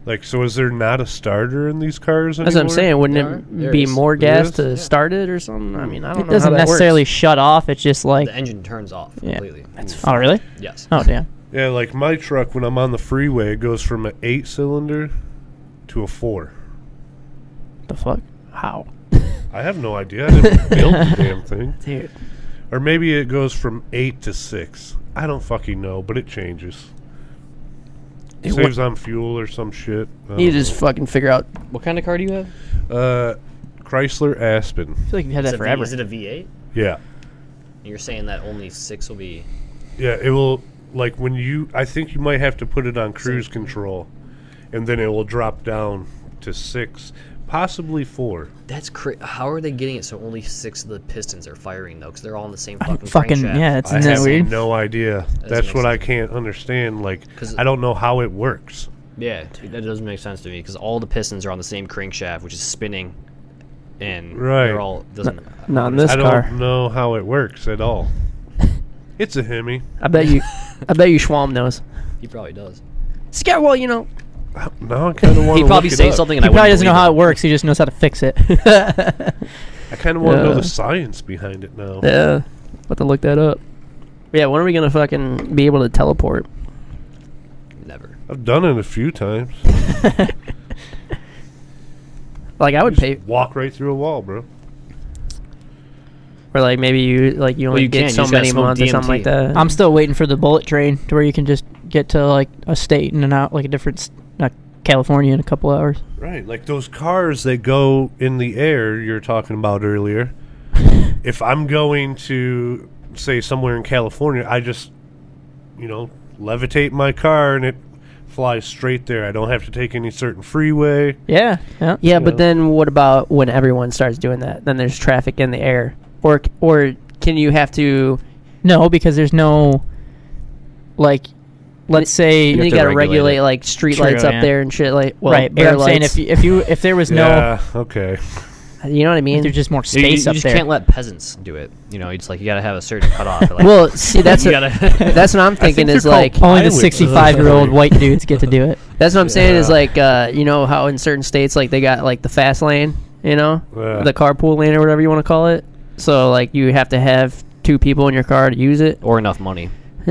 Like, so is there not a starter in these cars anymore? That's what I'm saying. Wouldn't There are- it there be is. more There gas is? to Yeah. start it or something? I mean, I don't It know doesn't how that necessarily works. shut off. It's just like, The engine turns off Yeah. completely. oh really? Yes. Oh damn. Yeah, like my truck, when I'm on the freeway, it goes from an eight-cylinder to a four. The fuck? How? I have no idea. I didn't build the damn thing. Dude. Or maybe it goes from eight to six. I don't fucking know, but it changes. Dude, Saves on fuel or some shit. I You don't just fucking figure out. What kind of car do you have? know. Uh, Chrysler Aspen. I feel like you've had Is that it V- forever. Is it a V eight? Yeah. You're saying that only six will be. Yeah, it will, like, when you, I think you might have to put it on cruise control, and then it will drop down to six, possibly four. That's cra- How are they getting it so only six of the pistons are firing though? Because they're all in the same fucking. fucking crankshaft? yeah. It's I isn't that have weird? no idea. doesn't That's make what I sense. can't understand. Like, 'Cause- I don't know how it works. Yeah, that doesn't make sense to me because all the pistons are on the same crankshaft, which is spinning, and Right. they're all doesn't. Not in this I car. don't know how it works at all. It's a Hemi. I bet you. I bet you Schwalm knows. He probably does. Scott, well, you know. Now I kind of want He'd to probably look it say up. something, and He I wouldn't probably doesn't know believe how it works. He just knows how to fix it. I kind of want to know Yeah. the science behind it now. Yeah. About to look that up. Yeah. When are we gonna fucking be able to teleport? Never. I've done it a few times. Like I would Just pay, walk right through a wall, bro. or like maybe you like you Well, only you get can, you so just gotta many smoke months or something D M like T. that. I'm still waiting for the bullet train to where you can just get to like a state in and out, like a different, s- uh, California in a couple hours. Right, like those cars that go in the air you're talking about earlier. If I'm going to, say, somewhere in California, I just, you know, levitate my car and it flies straight there. I don't have to take any certain freeway. Yeah. Yeah. Yeah, You but know. then what about when everyone starts doing that? Then there's traffic in the air, or or can you have to? No, because there's no, like, let's say, You, have you to got to regulate regulate it. like street True, lights up yeah. there and shit. Like, well, right? But air I'm saying lights. if you, if you if there was no, Yeah, okay. You know what I mean? there's just more You, you- space you up just there. can't let peasants do it. You know, it's like you got to have a certain cutoff. Like, Well, see, that's you a, gotta. that's what I'm thinking think is they're called like Only the pilots. sixty-five-year-old white dudes get to do it. that's what I'm saying is Yeah. like uh, you know how in certain states like they got like the fast lane, you know, Yeah. the carpool lane or whatever you want to call it. So like you have to have two people in your car to use it. or enough money.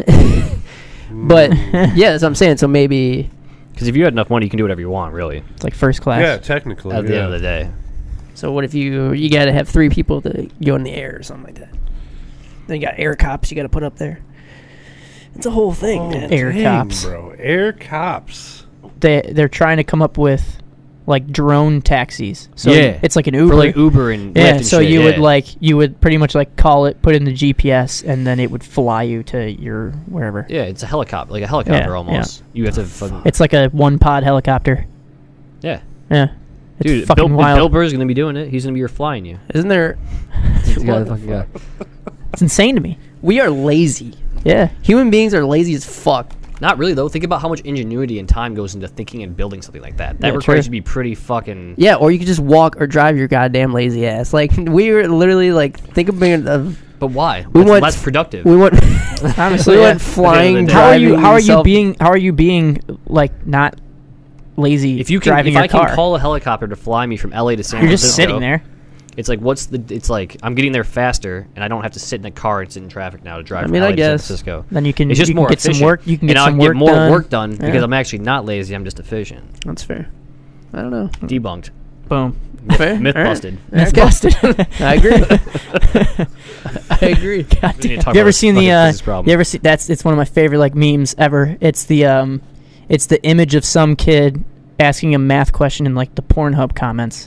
But yeah, that's what I'm saying. So maybe Because if you had enough money, you can do whatever you want, really. It's like first class. Yeah, technically. At the yeah. end of the day. so what if you you got to have three people to go in the air or something like that? Then you got air cops you got to put up there. It's a whole thing, Oh, man. Air dang, cops. bro. Air cops. They they're trying to come up with like drone taxis. So Yeah. it's like an Uber. For like Uber and Lyft yeah, and so shit, you yeah. would like you would pretty much like call it, put in the G P S, and then it would fly you to your wherever. Yeah, it's a helicopter, like a helicopter Yeah, almost. You have to fucking. It's like a one pod helicopter. Yeah. Yeah, it's Dude, fucking Bill, wild. Bill Burr's going to be doing it. He's going to be your flying you. Isn't there? He's What gotta the fucking go. It's insane to me. We are lazy. Yeah, Human beings are lazy as fuck. Not really, though. Think about how much ingenuity and time goes into thinking and building something like that. That Yeah, requires true. you to be pretty fucking. Yeah, or you could just walk or drive your goddamn lazy ass. Like we were literally like think of being of But why? We That's want- less productive. we went honestly, we yeah. went flying. day. How are you? driving How are you yourself- being? How are you being like not lazy? if you can, driving if your I car, can call a helicopter to fly me from L A to San you're Francisco, just sitting there. It's like what's the? It's like I'm getting there faster, and I don't have to sit in a car and sit in traffic now to drive I from mean, L A I to San guess. Francisco. Then you can, It's just you can more get efficient. some work. You can get and some I work get more done. work done because Yeah. I'm actually not lazy. I'm just efficient. That's fair. I don't know. Debunked. Boom. Fair. Myth All right. busted. That's Okay. busted. I agree. I agree. God We need to damn. talk You about ever this seen fucking the? Uh, physics problem. you ever see? That's it's one of my favorite like memes ever. It's the um, it's the image of some kid asking a math question in like the Pornhub comments,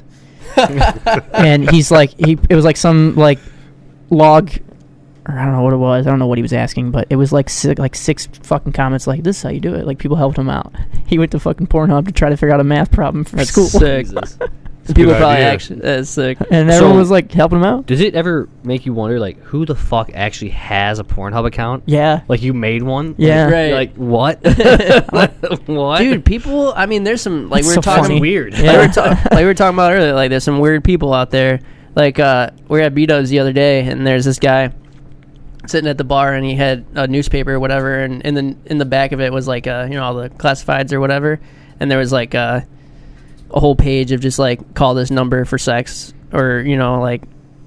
and he's like he it was like some like log. Or I don't know what it was. I don't know what he was asking, but it was like six, like six fucking comments like, this is how you do it. Like, people helped him out. He went to fucking Pornhub to try to figure out a math problem for That's school. sick. Jesus. People good probably idea. actually that's sick. And everyone So- was like helping him out. Does it ever make you wonder, like, who the fuck actually has a Pornhub account? Yeah. Like, you made one? Yeah. Like, Right. like what? what? Dude, people. I mean, there's some like That's we so were talking. funny. weird. Like, we were ta- like we were talking about earlier. Like, there's some weird people out there. Like, uh, we were at B-Dubs the other day, and there's this guy sitting at the bar, and he had a newspaper or whatever, and in the in the back of it was like, uh, you know, all the classifieds or whatever. and there was like a, a whole page of just like call this number for sex, or you know like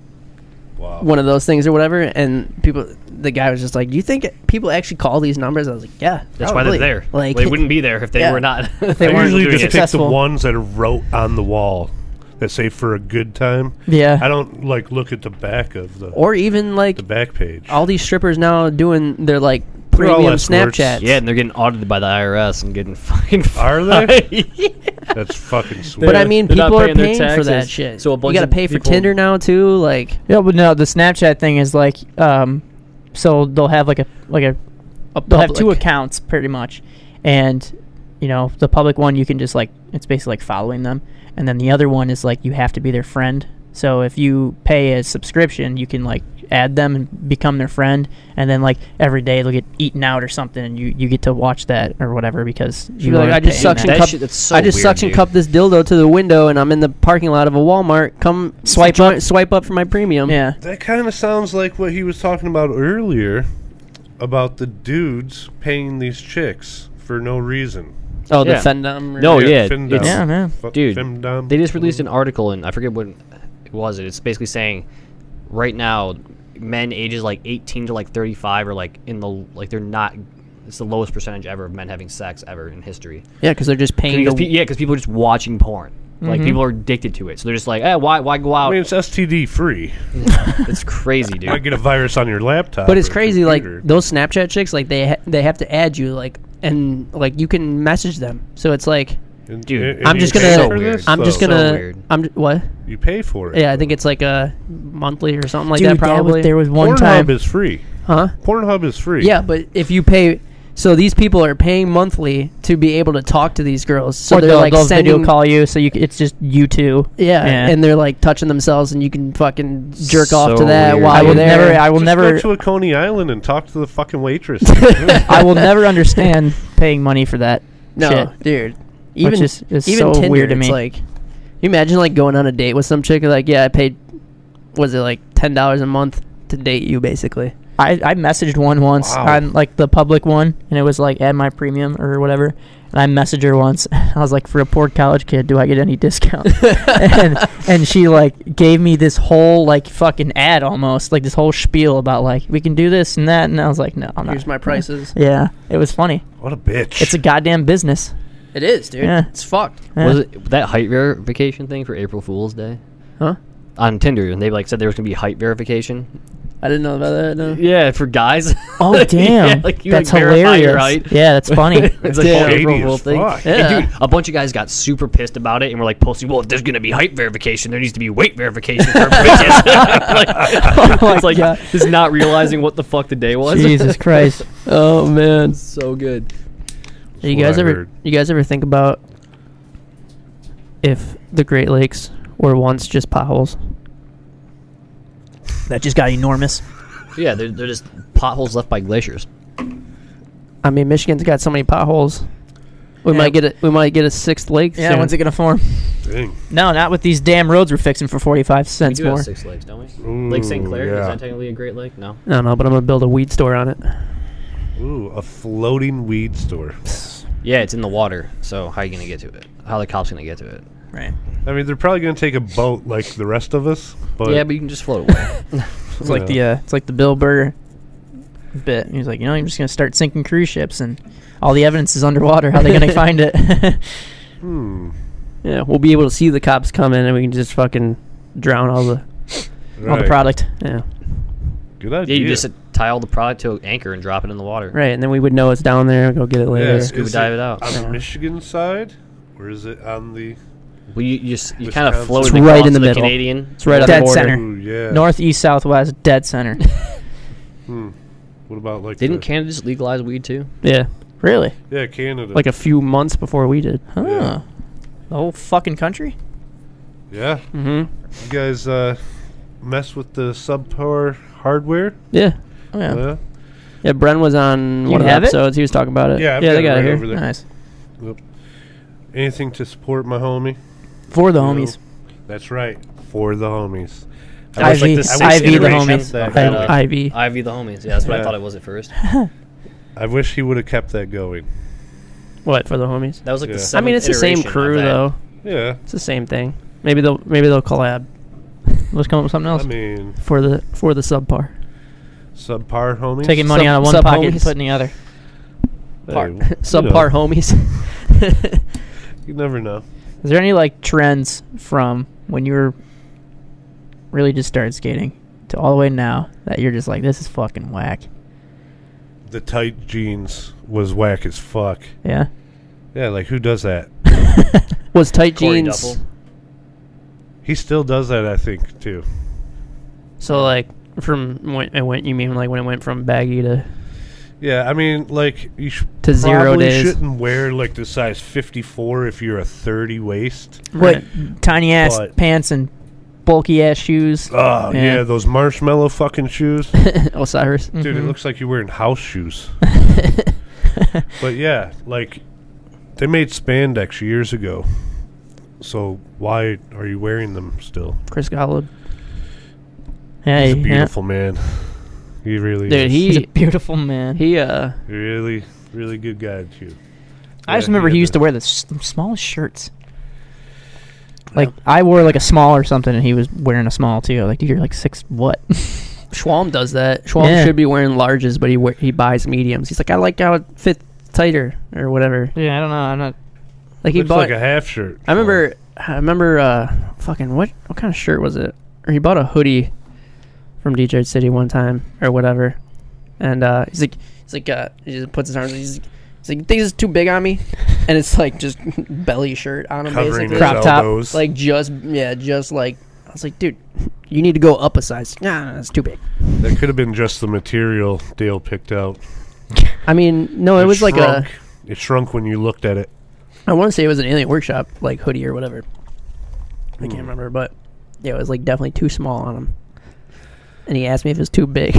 Wow. one of those things or whatever. And people, the guy was just like, "Do you think people actually call these numbers?" I was like, "Yeah, That's why probably." they're there. Like they wouldn't be there if they yeah. were not. They I weren't usually doing just it. pick the Successful. ones that are wrote on the wall that say for a good time. Yeah. I don't like look at the back of the Or even like the back page. all these strippers now doing their like They're all premium escorts. Snapchats. Yeah, and they're getting audited by the I R S and getting fucking. Are they? yeah. That's fucking sweet. But I mean, They're not people are paying their paying for that taxes. shit. So a you bunch got to of pay for people- Tinder now too. Like, Yeah, but no, the Snapchat thing is like, um, so they'll have like a like a, a they'll have two public- accounts pretty much, and you know the public one you can just like it's basically like following them, and then the other one is like you have to be their friend. So if you pay a subscription, you can like add them and become their friend, and then like every day they'll get eaten out or something, and you, you get to watch that or whatever because You're you like, are I just paying suction that. That cup. shit- that's so I just weird, suction dude. cup this dildo to the window, and I'm in the parking lot of a Walmart. Come Swipe join- up. swipe up for my premium. Yeah, that kind of sounds like what he was talking about earlier about the dudes paying these chicks for no reason. Oh, the Yeah. Fendom. or- No, yeah, Femdom. it's- Yeah, man. Fu- Dude, femdom. They just released an article, and I forget what it was. It's basically saying, right now, men ages like eighteen to like thirty-five are like in the like they're not. It's the lowest percentage ever of men having sex ever in history. Yeah, because they're just paying. Because To, pe- yeah, because people are just watching porn. Like Mhm. people are addicted to it, so they're just like, eh, why, why go I out? mean, it's S T D free. It's crazy, You might dude. get a virus on your laptop. but it's or crazy. Like computer. those Snapchat chicks, like they ha- they have to add you, like, and like you can message them. So it's like And- Dude, and- and I'm you just pay gonna- for So weird. this, I'm just though. So gonna. weird. I'm j- what? You pay for it. Yeah, I think it's like a monthly or something like dude, that. Probably. was, there was one Pornhub time. is free. huh? Pornhub is free. Yeah, but if you pay, so these people are paying monthly to be able to talk to these girls. So or they're they'll, like they'll sending, video call you, so you c- it's just you two. yeah, Yeah. and they're like touching themselves, and you can fucking jerk off to So that weird. while I you're will there. never. I will Just never. go to a Coney Island and talk to the fucking waitress. I will never understand paying money for that. no, shit. dude. Even Which is, is even so Tinder, weird to it's me. like, you imagine like going on a date with some chick. Like, yeah, I paid, was it like ten dollars a month to date you, basically? I, I messaged one once Wow. on like the public one, and it was like add my premium or whatever. And I messaged her once. I was like, for a poor college kid, do I get any discount? and and she like gave me this whole like fucking ad almost, like this whole spiel about like we can do this and that. And I was like, no, I'm not. Here's my prices. Yeah, it was funny. What a bitch. It's a goddamn business. It is, dude. Yeah. It's fucked. Yeah. Was it that height verification thing for April Fool's Day Huh? on Tinder? And they like said there was gonna be height verification. I didn't know about that. No. Yeah, for guys. Oh Yeah, damn, like you, that's like, verify hilarious. your height. Yeah, that's funny. It's like Damn. a April Shady Fool as thing. fuck. Yeah. And dude, a bunch of guys got super pissed about it and were like posting, "Well, if there's gonna be height verification, there needs to be weight verification for bitches." like, Oh my it's like God. just not realizing what the fuck the day was. Jesus Christ. Oh man. so good. You what guys I ever? heard. You guys ever think about if the Great Lakes were once just potholes? That just got enormous. Yeah, they're, they're just potholes left by glaciers. I mean, Michigan's got so many potholes. We Yeah. might get a we might get a sixth lake. Yeah, soon. when's it gonna form? Dang. No, not with these damn roads we're fixing for forty-five We cents do have more. six lakes, don't we? Ooh, Lake Saint Clair, yeah. is that technically a Great Lake? No. I don't know, but I'm gonna build a weed store on it. Ooh, a floating weed store. Yeah, it's in the water. So how are you gonna get to it? How are the cops gonna get to it? Right. I mean, they're probably going to take a boat like the rest of us. But yeah, but you can just float away. It's like the uh, it's like the Bill Burr bit. He's like, you know, you're just gonna start sinking cruise ships, and all the evidence is underwater. How are they gonna find it? hmm. Yeah, we'll be able to see the cops coming, and we can just fucking drown all the. All the Right. product. Yeah, Good yeah, idea. you just tie all the product to an anchor and drop it in the water. right, and then we would know it's down there. Go get it later. Yeah, Scuba is dive it it out. on Yeah. the Michigan side, or is it on the? Well, you you, s- you kind of Wisconsin. floated It's right across in the the middle. Canadian. It's right on Dead the border. center. Ooh, yeah. North, east, southwest, dead center. Hmm. What about like? Didn't the, Canada just legalize weed too? Yeah, Really? Yeah, Canada. like a few months before we did. Huh. Yeah. The whole fucking country? yeah. Mm-hmm. You guys uh, mess with the subpar hardware? Yeah, Oh, yeah. Yeah. yeah. Bren was on You one of the have it? episodes. He was talking about it. Yeah, I've yeah, got they it got right it here. over there. Nice. Anything to support my homie? For the You know? homies. That's right. For the homies. I wish, V- the I V the iteration homies. of I- that, uh, Ivy. Ivy the homies. Yeah, that's what I Yeah. thought it was at first. I wish he would have kept that going. What for the homies? That was like Yeah. the I seventh mean, it's the same iteration of crew that. though. Yeah. It's the same thing. Maybe they'll maybe they'll collab Let's come up with something else. I mean, for the for the subpar. subpar homies. Taking money Sub- out of one sub pocket and homies. putting the other. Hey, Par- you subpar know, homies. You never know. Is there any like trends from when you were really just started skating to all the way now that you're just like, this is fucking whack? The tight jeans was whack as fuck. Yeah. Yeah, like who does that? Was tight Corey jeans. Duffel. He still does that, I think, too. So like from when it went, you mean like when it went from baggy to Yeah, I mean, like you sh- to zero probably days? shouldn't wear like the size fifty-four if you're a thirty waist. What tiny ass But- pants and bulky ass shoes? Oh Yeah. yeah. those marshmallow fucking shoes, Osiris. dude. It Mhm. looks like you're wearing house shoes. But yeah, like they made spandex years ago. So why are you wearing them still? Chris Golub. Hey, He's a yeah. beautiful man. He really Dude, is. he- He's a beautiful man. He uh really, really good guy too. I just Yeah, remember he had used the- to wear the s- smallest shirts. Like I wore like a small or something, and he was wearing a small too. Like, dude, you're like six what? Schwalm does that. Schwalm Yeah. should be wearing larges, but he we- he buys mediums. He's like, I like how it fits tighter or whatever. Yeah, I don't know. I'm not. Like he Looks bought. like a half shirt. I remember. I remember. Uh, fucking what? What kind of shirt was it? Or he bought a hoodie from D J City one time or whatever, and uh, he's like, he's like, uh, he just puts his arms. He's, he's like, you think this is too big on me? And it's like just belly shirt on him, covering basically. his Crop top. elbows. Like just yeah, just like I was like, dude, you need to go up a size. Nah, that's too big. That could have been just the material Dale picked out. I mean, no, it, was like a. shrunk. It shrunk when you looked at it. I want to say it was an Alien Workshop like hoodie or whatever. I Hmm. can't remember, but yeah, it was like definitely too small on him. And he asked me if it was too big.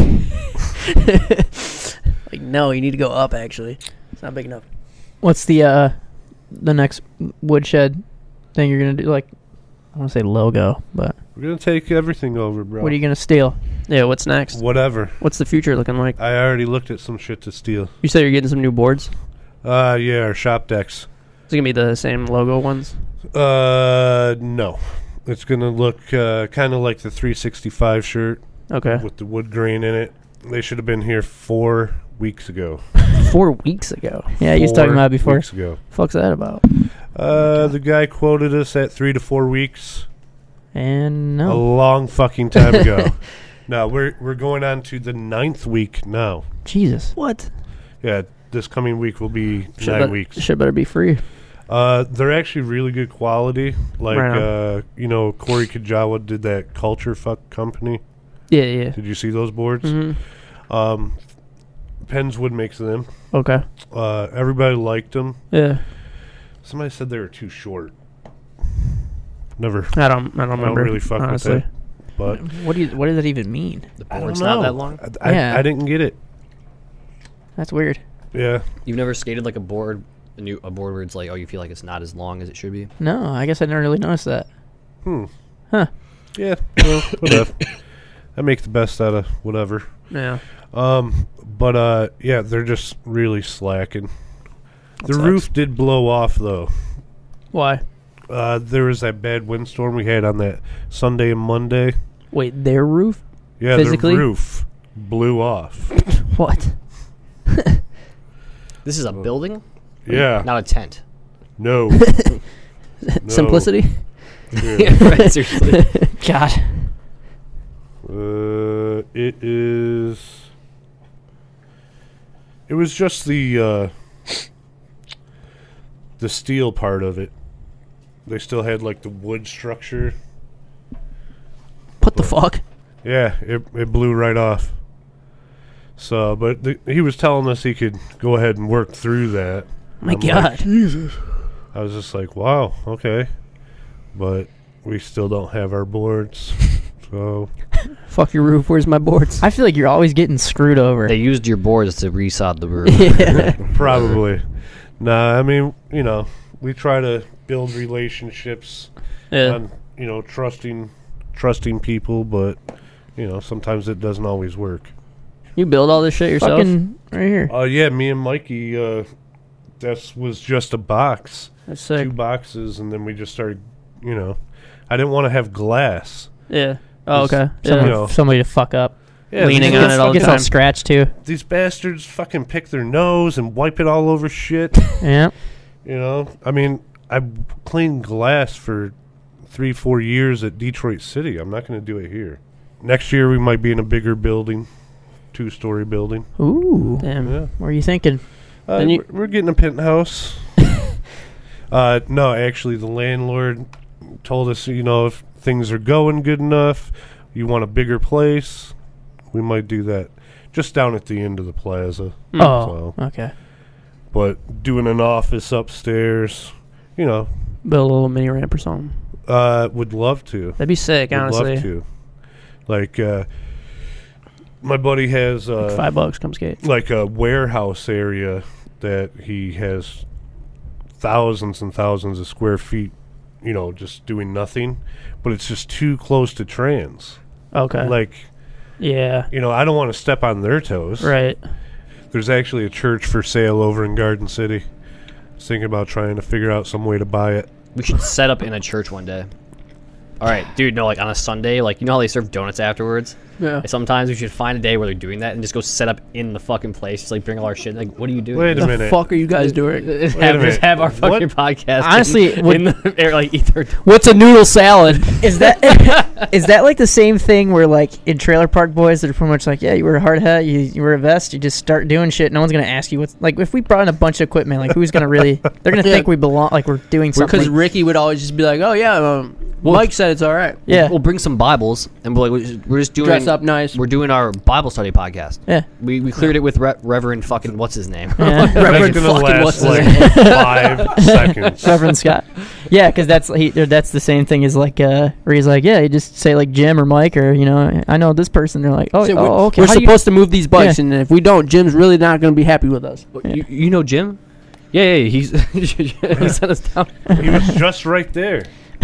Like, no, you need to go up. Actually, it's not big enough. What's the uh the next woodshed thing you're gonna do? Like, I want to say logo, but We're gonna take everything over, bro. what are you gonna steal? Yeah, what's next? Whatever. What's the future looking like? I already looked at some shit to steal. You said you're getting some new boards. Uh, yeah, our shop decks. Is it gonna be the same logo ones? Uh, no. It's gonna look uh, kind of like the three sixty-five shirt Okay. with the wood grain in it. They should have been here four weeks ago. Four weeks ago. Yeah, you was talking Four about it before. Weeks ago. Fuck's that about? Uh, the guy quoted us at three to four weeks. And A no, long fucking time ago. No, we're we're going on to the ninth week now. Jesus. What? Yeah, this coming week will be Shit nine bet- weeks. Shit better be free. Uh, they're actually really good quality. Like, Right on. uh, you know, Corey Kajawa did that Culture Fuck company. Yeah, yeah. Did you see those boards? hmm Um, Penswood makes them. Okay. Uh, everybody liked them. Yeah. Somebody said they were too short. Never, I don't. I don't remember. really fuck with honestly. that. but What do you? What does that even mean? The I don't board's know. not that long. I, I, Yeah. I didn't get it. That's weird. Yeah. You've never skated like a board, a new a board where it's like, oh, you feel like it's not as long as it should be. No, I guess I never really noticed that. Hmm. Huh. Yeah. Well, whatever. I make the best out of whatever. Yeah. Um, but uh, yeah, they're just really slacking. The sucks. roof did blow off though. Why? Uh, there was that bad windstorm we had on that Sunday and Monday. Wait, their roof? Yeah, Physically? the roof blew off. What? This is a building, Yeah. not a tent. No. No. Simplicity? Yeah. Right, seriously. God. Uh, it is. It was just the uh, the steel part of it. They still had like the wood structure. What the fuck? Yeah, it it blew right off. So, but the, he was telling us he could go ahead and work through that. My I'm God. like, Jesus. I was just like, wow, okay, but we still don't have our boards. So Fuck your roof. Where's my boards? I feel like you're always getting screwed over. They used your boards to resod the roof. yeah. probably. Nah, I mean, you know, we try to build relationships Yeah. on, you know, trusting trusting people, but you know, sometimes it doesn't always work. You build all this shit yourself? Fucking right here. Uh yeah, me and Mikey uh that was just a box, That's sick. two boxes, and then we just started. You know, I didn't want to have glass. Yeah. Oh, Just okay. Somebody, You know. somebody to fuck up. Yeah, Leaning these, on it all the Gets all time. scratched too. these bastards fucking pick their nose and wipe it all over shit. Yeah. You know, I mean, I cleaned glass for three, four years at Detroit City. I'm not going to do it here. Next year, we might be in a bigger building, two-story building. Ooh. Damn. Yeah, What are you thinking? uh, Then you- we're, we're getting a penthouse. uh, no, actually, the landlord told us, you know, if things are going good enough, you want a bigger place, we might do that. Just down at the end of the plaza. Hmm. Oh, So, okay. but doing an office upstairs, you know, Build a little mini ramp or something. uh, would love to. That'd be sick, Would honestly. love to. Like, uh, my buddy has uh, Like five bucks, come skate. like a warehouse area that he has thousands and thousands of square feet, you know, just doing nothing. But it's just too close to trans. Okay. Like, yeah. you know, I don't want to step on their toes. Right. There's actually a church for sale over in Garden City. I was thinking about trying to figure out some way to buy it. We should set up in a church one day. All right, dude. No, like on a Sunday, like you know how they serve donuts afterwards. Yeah. Sometimes we should find a day where they're doing that and just go set up in the fucking place. Just like bring all our shit. Like, what are you doing? Wait a The minute. fuck are you guys doing? Just Wait a have, just minute. have our fucking What? podcast. Honestly, in, what- in the air, like ether. What's a noodle salad? Is that is that like the same thing where like in Trailer Park Boys they're pretty much like, yeah, you wear a hard hat, you, you wear a vest, you just start doing shit. No one's gonna ask you what's like if we brought in a bunch of equipment, like who's gonna really? They're gonna Yeah. think we belong, like we're doing something. Because Ricky would always just be like, "Oh yeah, um, Well, Mike said it's all right. Yeah. We'll bring some Bibles and we're like, we're just- we're just doing. Dress up nice." We're doing our Bible study podcast. Yeah. We we cleared it with Re- Reverend fucking what's his name? Yeah. That's Reverend gonna fucking last what's his like name? five seconds. Reverend Scott. Yeah, because that's he, or that's the same thing as like uh, where he's like, yeah, you just say like Jim or Mike or you know, I know this person. They're like, oh, So oh we're, okay. We're how do you- supposed to move these bikes, Yeah. and if we don't, Jim's really not going to be happy with us. Yeah. You, you know Jim? Yeah, yeah. yeah, He's he sent us down. He was just right there.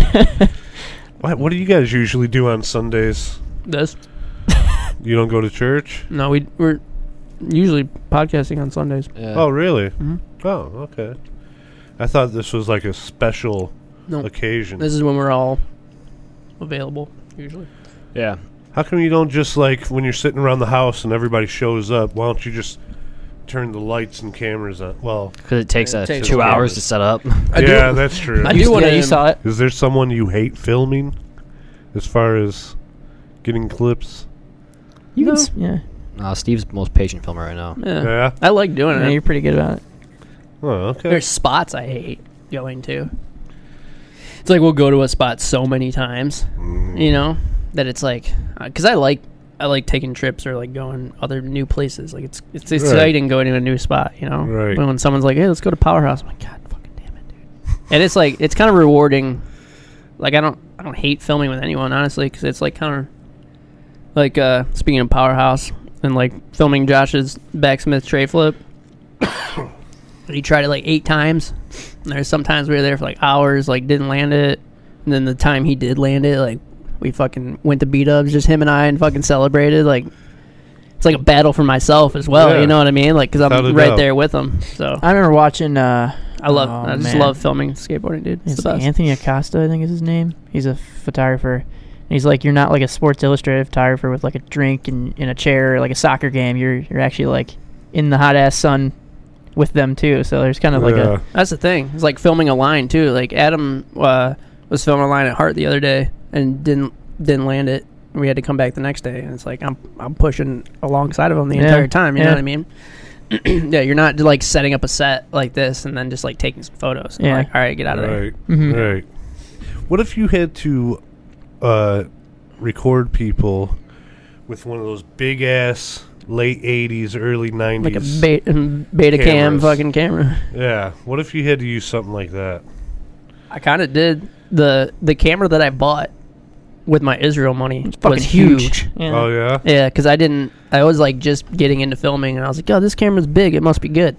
What, what do you guys usually do on Sundays? This? You don't go to church? No, we we're usually podcasting on Sundays. Yeah. Oh, really? Mhm. Oh, okay. I thought this was like a special No, occasion. this is when we're all available usually. yeah. How come you don't just like when you're sitting around the house and everybody shows up? Why don't you just turn the lights and cameras on? Well, Because it takes It uh, takes two cameras. hours to set up. I yeah, do. that's true. I you, do wanna- yeah, you saw it. Is there someone you hate filming, as far as getting clips? You can, No. s- yeah, Uh, Steve's the most patient filmer right now. Yeah. Yeah. I like doing yeah, it. you're pretty good about it. Oh, okay. There's spots I hate going to. It's like we'll go to a spot so many times, Mm. you know, that it's like because I like I like taking trips or like going other new places. Like it's it's Right. exciting going to a new spot, you know. Right. When, when someone's like, "Hey, let's go to Powerhouse," I'm like, "God, fucking damn it, dude!" And it's like it's kind of rewarding. Like I don't I don't hate filming with anyone honestly because it's like kind of like uh, speaking of Powerhouse and like filming Josh's backsmith tray flip. He tried it like eight times. And there's sometimes we were there for like hours, like didn't land it. And then the time he did land it, like we fucking went to beat-ups, just him and I, and fucking celebrated. Like it's like a battle for myself as well. Yeah. You know what I mean? Like because Without a I'm right doubt. there with him. So I remember watching. Uh, I love, oh, I just man. love filming skateboarding, dude. It's It's the best. Anthony Acosta, I think is his name. He's a photographer. And he's like, you're not like a Sports Illustrated photographer with like a drink and in a chair or like a soccer game. You're you're actually like in the hot ass sun with them too. So there's kind of like Yeah. a That's the thing. It's like filming a line too. Like Adam uh, was filming a line at Hart the other day and didn't didn't land it. We had to come back the next day, and it's like I'm I'm pushing alongside of him the Yeah. entire time. You know Yeah. what I mean? Yeah, you're not like setting up a set like this and then just like taking some photos. And Yeah. like, all right, get out of there. Right. Mhm. Right. What if you had to uh, record people with one of those big ass late eighties, early nineties? Like a beta, beta cam Cameras. fucking camera. Yeah. What if you had to use something like that? I kind of did the the camera that I bought with my Israel money it's fucking was huge. huge. Yeah. Oh yeah. Yeah, because I didn't. I was like just getting into filming, and I was like, "Oh, this camera's big. It must be good."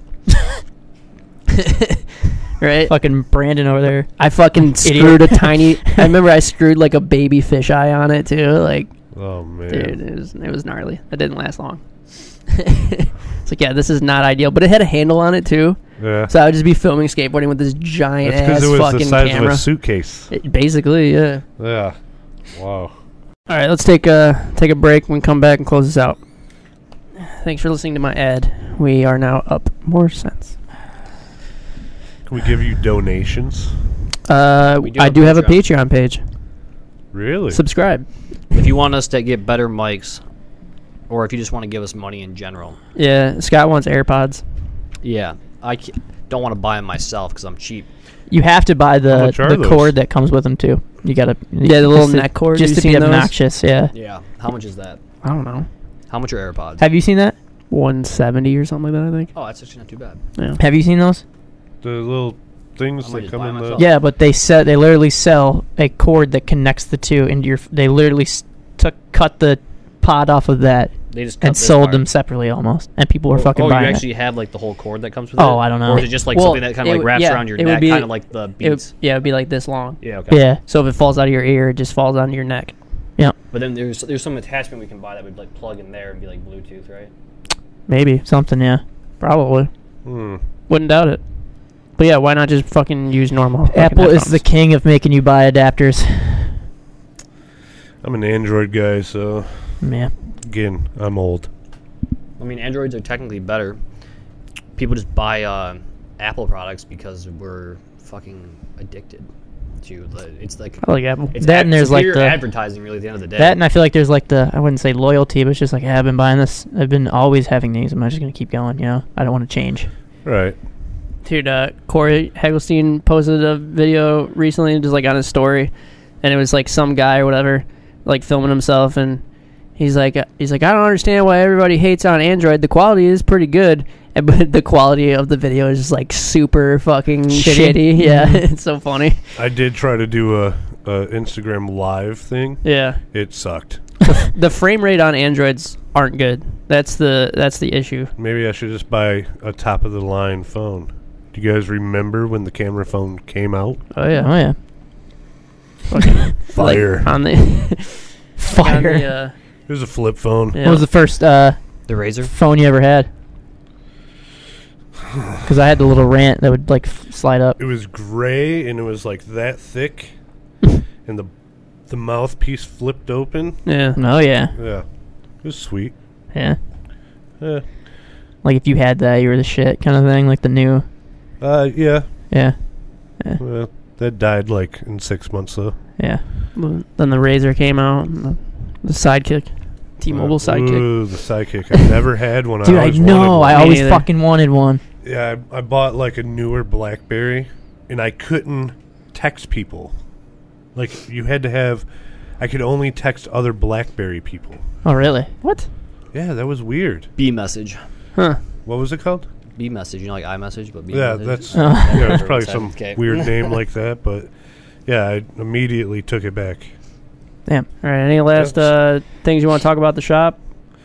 Right? Fucking Brandon over there. I fucking Idiot. screwed a tiny. I remember I screwed like a baby fisheye on it too. Like, Oh man. dude, it was it was gnarly. It didn't last long. It's like, yeah, this is not ideal, but it had a handle on it too. Yeah. So I would just be filming skateboarding with this giant That's because ass it was fucking the size camera. of a suitcase. It- basically, yeah. Yeah. Wow. All right, let's take a take a break. We can come back and close this out. Thanks for listening to my ad. We are now up more cents. Can we give you donations? Uh, We do I have do have a Patreon. Patreon page. Really? Subscribe. If you want us to get better mics, or if you just want to give us money in general, Yeah, Scott wants AirPods. yeah, I ca- don't want to buy them myself because I'm cheap. You have to buy How the much are the those? cord that comes with them too. You gotta Yeah, the little just to- neck cord. just You to be seen those? obnoxious. Yeah. Yeah. How much is that? I don't know, How much are AirPods? Have you seen that? one seventy or something like that. I think. oh, that's actually not too bad. Yeah. Have you seen those? The little things I might that just come buy in the. myself. Yeah, but they sell. They literally sell a cord that connects the two into your. They literally s- took cut the pod off of that They just cut and this sold part. them separately almost, and people were Oh, fucking oh, buying you it. actually have like the whole cord that comes with it? Oh, I don't know. Or is it just like Well, something that kind it of like would- wraps yeah, around your it would neck, be- kind of like the It would, beads? yeah, it'd be like this long. Yeah. Okay. Yeah, So if it falls out of your ear, it just falls onto your neck. But then there's there's some attachment we can buy that would like plug in there and be like Bluetooth, right? Maybe. something. Yeah, Probably. Hmm. Wouldn't doubt it. But yeah, why not just fucking use normal? fucking Apple is headphones? the king of making you buy adapters. I'm an Android guy, so Yeah. again, I'm old. I mean, Androids are technically better. People just buy uh, Apple products because we're fucking addicted to the. It's like I like Apple. it's That ad- and there's, like, superior the- advertising really at the end of the day. That and I feel like there's like the I wouldn't say loyalty, but it's just like hey, I've been buying this. I've been always having these. I'm just gonna keep going. You know, I don't want to change. Right. Dude, uh, Corey Hagelstein posted a video recently, just like on his story, and it was like some guy or whatever, like filming himself, and he's like, uh, he's like, I don't understand why everybody hates on Android. The quality is pretty good, and, but the quality of the video is just like super fucking Shitty. shitty. Yeah, Mhm. it's so funny. I did try to do a, a Instagram live thing. Yeah, It sucked. the frame rate on Androids aren't good. That's the that's the issue. Maybe I should just buy a top of the line phone. Do you guys remember when the camera phone came out? Oh yeah, Oh yeah, fucking Fire. like, on the fire. on the, uh, It was a flip phone. yeah. What was the first uh, the Razor. phone you ever had? Because I had the little rant that would like f- slide up. It was gray and it was like that thick, and the the mouthpiece flipped open. yeah. Oh yeah, Yeah, it was sweet. yeah. Yeah. Like if you had that, you were the shit kind of thing. Like the new. Uh, yeah. Yeah, Well, that died like in six months though. yeah. Then the Razor came out, and the, the Sidekick, T-Mobile Uh, Sidekick. Ooh, the sidekick. I never had one. Dude, I I always know. wanted I one. Me always neither. fucking wanted one. Yeah, I, I bought like a newer BlackBerry, and I couldn't text people. Like you had to have. I could only text other BlackBerry people. Oh really? What? Yeah, that was weird. B message. Huh? What was it called? B message. You know, like iMessage, but B Yeah, message. that's Oh. yeah, it's probably Said, some okay. weird name like that, but yeah, I immediately took it back. Damn. All right. Any last Yes. uh, things you want to talk about the shop?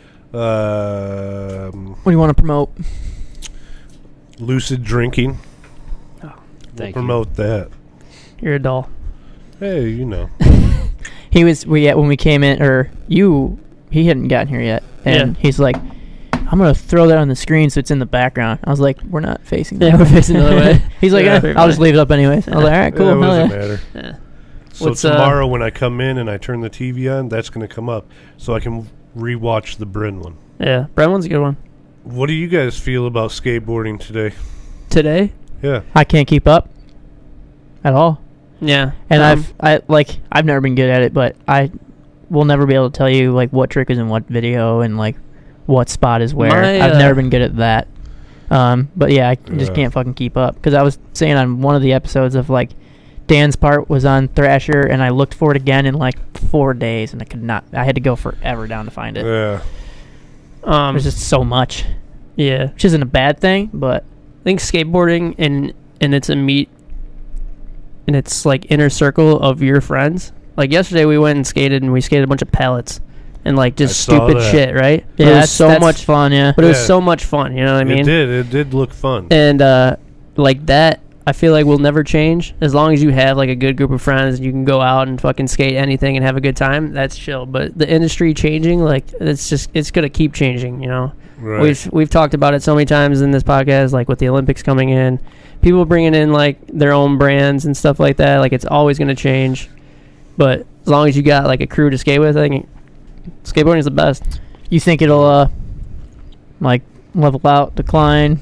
Um, What do you want to promote? lucid drinking. Thank Promote that. You're a doll. Hey, you know. He was we when we came in, or you. He hadn't gotten here yet, and Yeah. he's like, "I'm gonna throw that on the screen so it's in the background." I was like, "We're not facing that Yeah, way." we're facing the other way. He's like, Yeah, eh, pretty "I'll just funny. leave it up anyways." I was like, "All right, cool." It hell doesn't yeah." you. matter. Yeah. So What's, uh, tomorrow when I come in and I turn the T V on, that's going to come up, so I can rewatch the Bryn one. Yeah. Brenwan's a good one. What do you guys feel about skateboarding today? Today? Yeah, I can't keep up at all, Yeah. and Um, I've I like I've never been good at it, but I will never be able to tell you like what trick is in what video and like what spot is where. My, I've uh, never been good at that. Um, but yeah, I just Yeah. can't fucking keep up because I was saying on one of the episodes of like Dan's part was on Thrasher, and I looked for it again in like four days, and I could not. I had to go forever down to find it. yeah. um, There's just so much, yeah. which isn't a bad thing, but I think skateboarding and and it's a meet and it's like inner circle of your friends. Like yesterday we went and skated and we skated a bunch of pallets and like just I saw stupid that. shit, right? But yeah, it was that's, so that's much fun. Yeah, but it was Yeah. so much fun, you know what I mean? It did. It did look fun. And uh like that I feel like will never change as long as you have like a good group of friends and you can go out and fucking skate anything and have a good time. That's chill. But the industry changing, like it's just it's gonna keep changing. You know, Right. we've we've talked about it so many times in this podcast, like with the Olympics coming in, people bringing in like their own brands and stuff like that. Like it's always gonna change. But as long as you got like a crew to skate with, I think skateboarding is the best. You think it'll uh like level out, decline,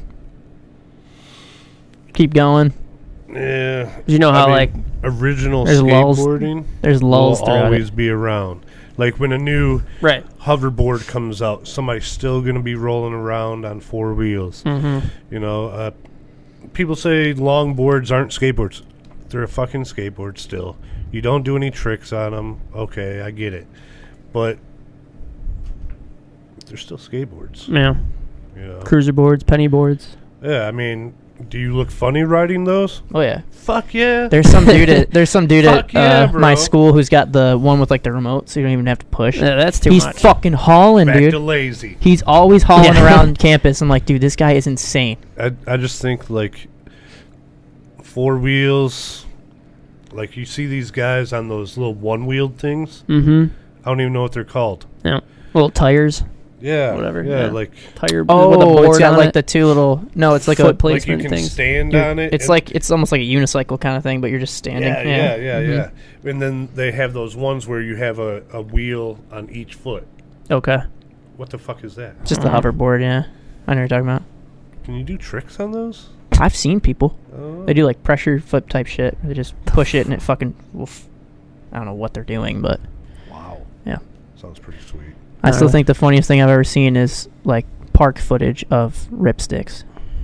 keep going? Yeah. You know how I mean, like original there's lulls. skateboarding There's will lulls throughout always it. be around. Like when a new right. hoverboard comes out, somebody's still going to be rolling around on four wheels. Mm-hmm. You know, uh, people say long boards aren't skateboards. They're a fucking skateboard still. You don't do any tricks on them. Okay, I get it. But they're still skateboards. Yeah. You know? Cruiser boards, penny boards. Yeah, I mean, do you look funny riding those? Oh yeah. Fuck yeah. There's some dude at there's some dude Fuck at yeah, uh, my bro. school who's got the one with like the remote, so you don't even have to push. Yeah, that's too He's much. fucking hauling, Back dude. to lazy. He's always hauling Yeah. around campus. I'm like, dude, this guy is insane. I, I just think like four wheels, like you see these guys on those little one wheeled things. Mm-hmm. I don't even know what they're called. Yeah. Little tires. Yeah, Whatever, Yeah, yeah. like Tire Oh, with a board it's got on like it. the two little. No, it's like Foot a. plate. like you Placement can things. stand you're- on it. It's and- like it's almost like a unicycle kind of thing, but you're just standing. yeah, yeah, yeah, Mhm. yeah. And then they have those ones where you have a, a wheel on each foot. Okay. What the fuck is that? Just the Uh-huh. hoverboard. Yeah, I know what you're talking about. Can you do tricks on those? I've seen people. Oh. They do like pressure flip type shit. They just push it and it fucking. Oof. I don't know what they're doing, but Wow. yeah. Sounds pretty sweet. I still Uh, think the funniest thing I've ever seen is like park footage of ripsticks.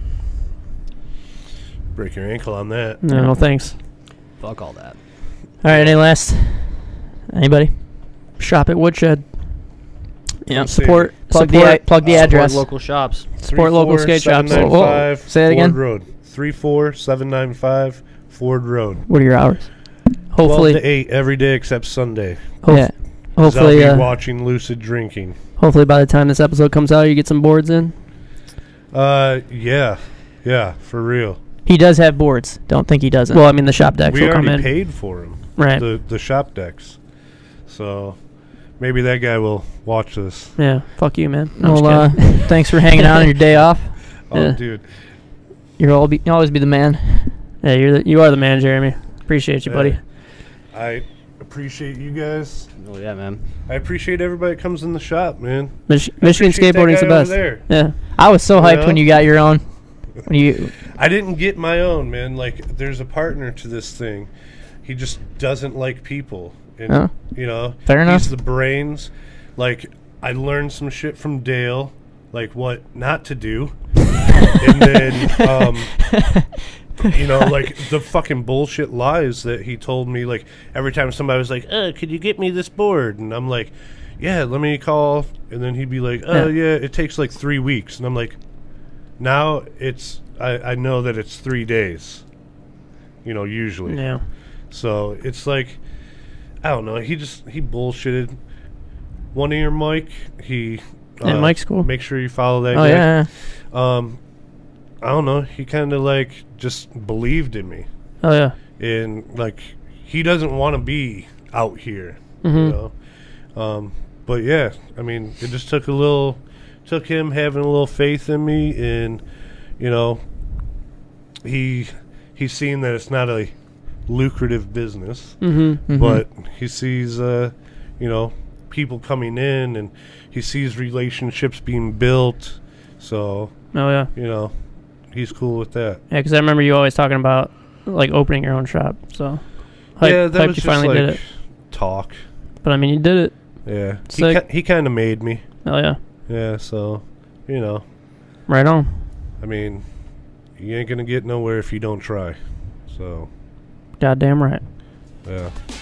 Break your ankle on that. No, no thanks. Fuck all that. All right, any last? Anybody? Shop at Woodshed. Yeah. Let's see. Support. Plug the support. a- plug the Support address. local shops. Support local skate shops. three four seven nine five Whoa. Say it again. Ford Road. three four seven nine five Ford Road. What are your hours? Hopefully, twelve to eight every day except Sunday. hope- yeah. 'Cause Hopefully, I'll be uh, watching Lucid drinking. hopefully by the time this episode comes out, you get some boards in. Uh, yeah, yeah, for real. he does have boards. Don't think he doesn't. Well, I mean the shop decks we will come already in. paid for them, Right. The the shop decks. So maybe that guy will watch this. Yeah. Fuck you, man. No, I'm well, just uh, kidding. thanks for hanging out on your day off. Oh, Yeah. dude. You'll all be, you'll always be the man. Yeah, you're the, you are the man, Jeremy. Appreciate you, Yeah. buddy. I appreciate you guys. Oh yeah, man. I appreciate everybody that comes in the shop, man. Mich- I Michigan appreciate that skateboarding's the guy over best. there. Yeah. I was so You hyped know? when you got your own. When you, I didn't get my own, man. Like, there's a partner to this thing. He just doesn't like people. And, Oh. you know, Fair enough. he's the brains. Like, I learned some shit from Dale, like what not to do. And then, um, you know, like the fucking bullshit lies that he told me. Like, every time somebody was like, uh, could you get me this board? And I'm like, yeah, let me call. And then he'd be like, oh, Yeah. yeah, it takes like three weeks. And I'm like, now it's, I, I know that it's three days, you know, usually. Yeah. So it's like, I don't know. He just, he bullshitted. One ear Mike, he. Yeah, Mike's cool. Make sure you follow that oh guy. yeah. Um, I don't know. He kind of like just believed in me. Oh yeah. And like, he doesn't want to be out here, Mhm. you know? Um, but yeah, I mean, it just took a little, took him having a little faith in me, and you know, he he's seen that it's not a lucrative business, Mm-hmm. Mhm. but he sees, uh, you know, people coming in, and he sees relationships being built. So Oh yeah. you know, he's cool with that. Yeah, because I remember you always talking about like opening your own shop. So hype, yeah, that hyped was you just finally like did it. talk. But I mean, you did it. Yeah, he Sick. ki- he kind of made me. Oh yeah. Yeah, so you know, Right on. I mean, you ain't gonna get nowhere if you don't try. So Goddamn right. yeah.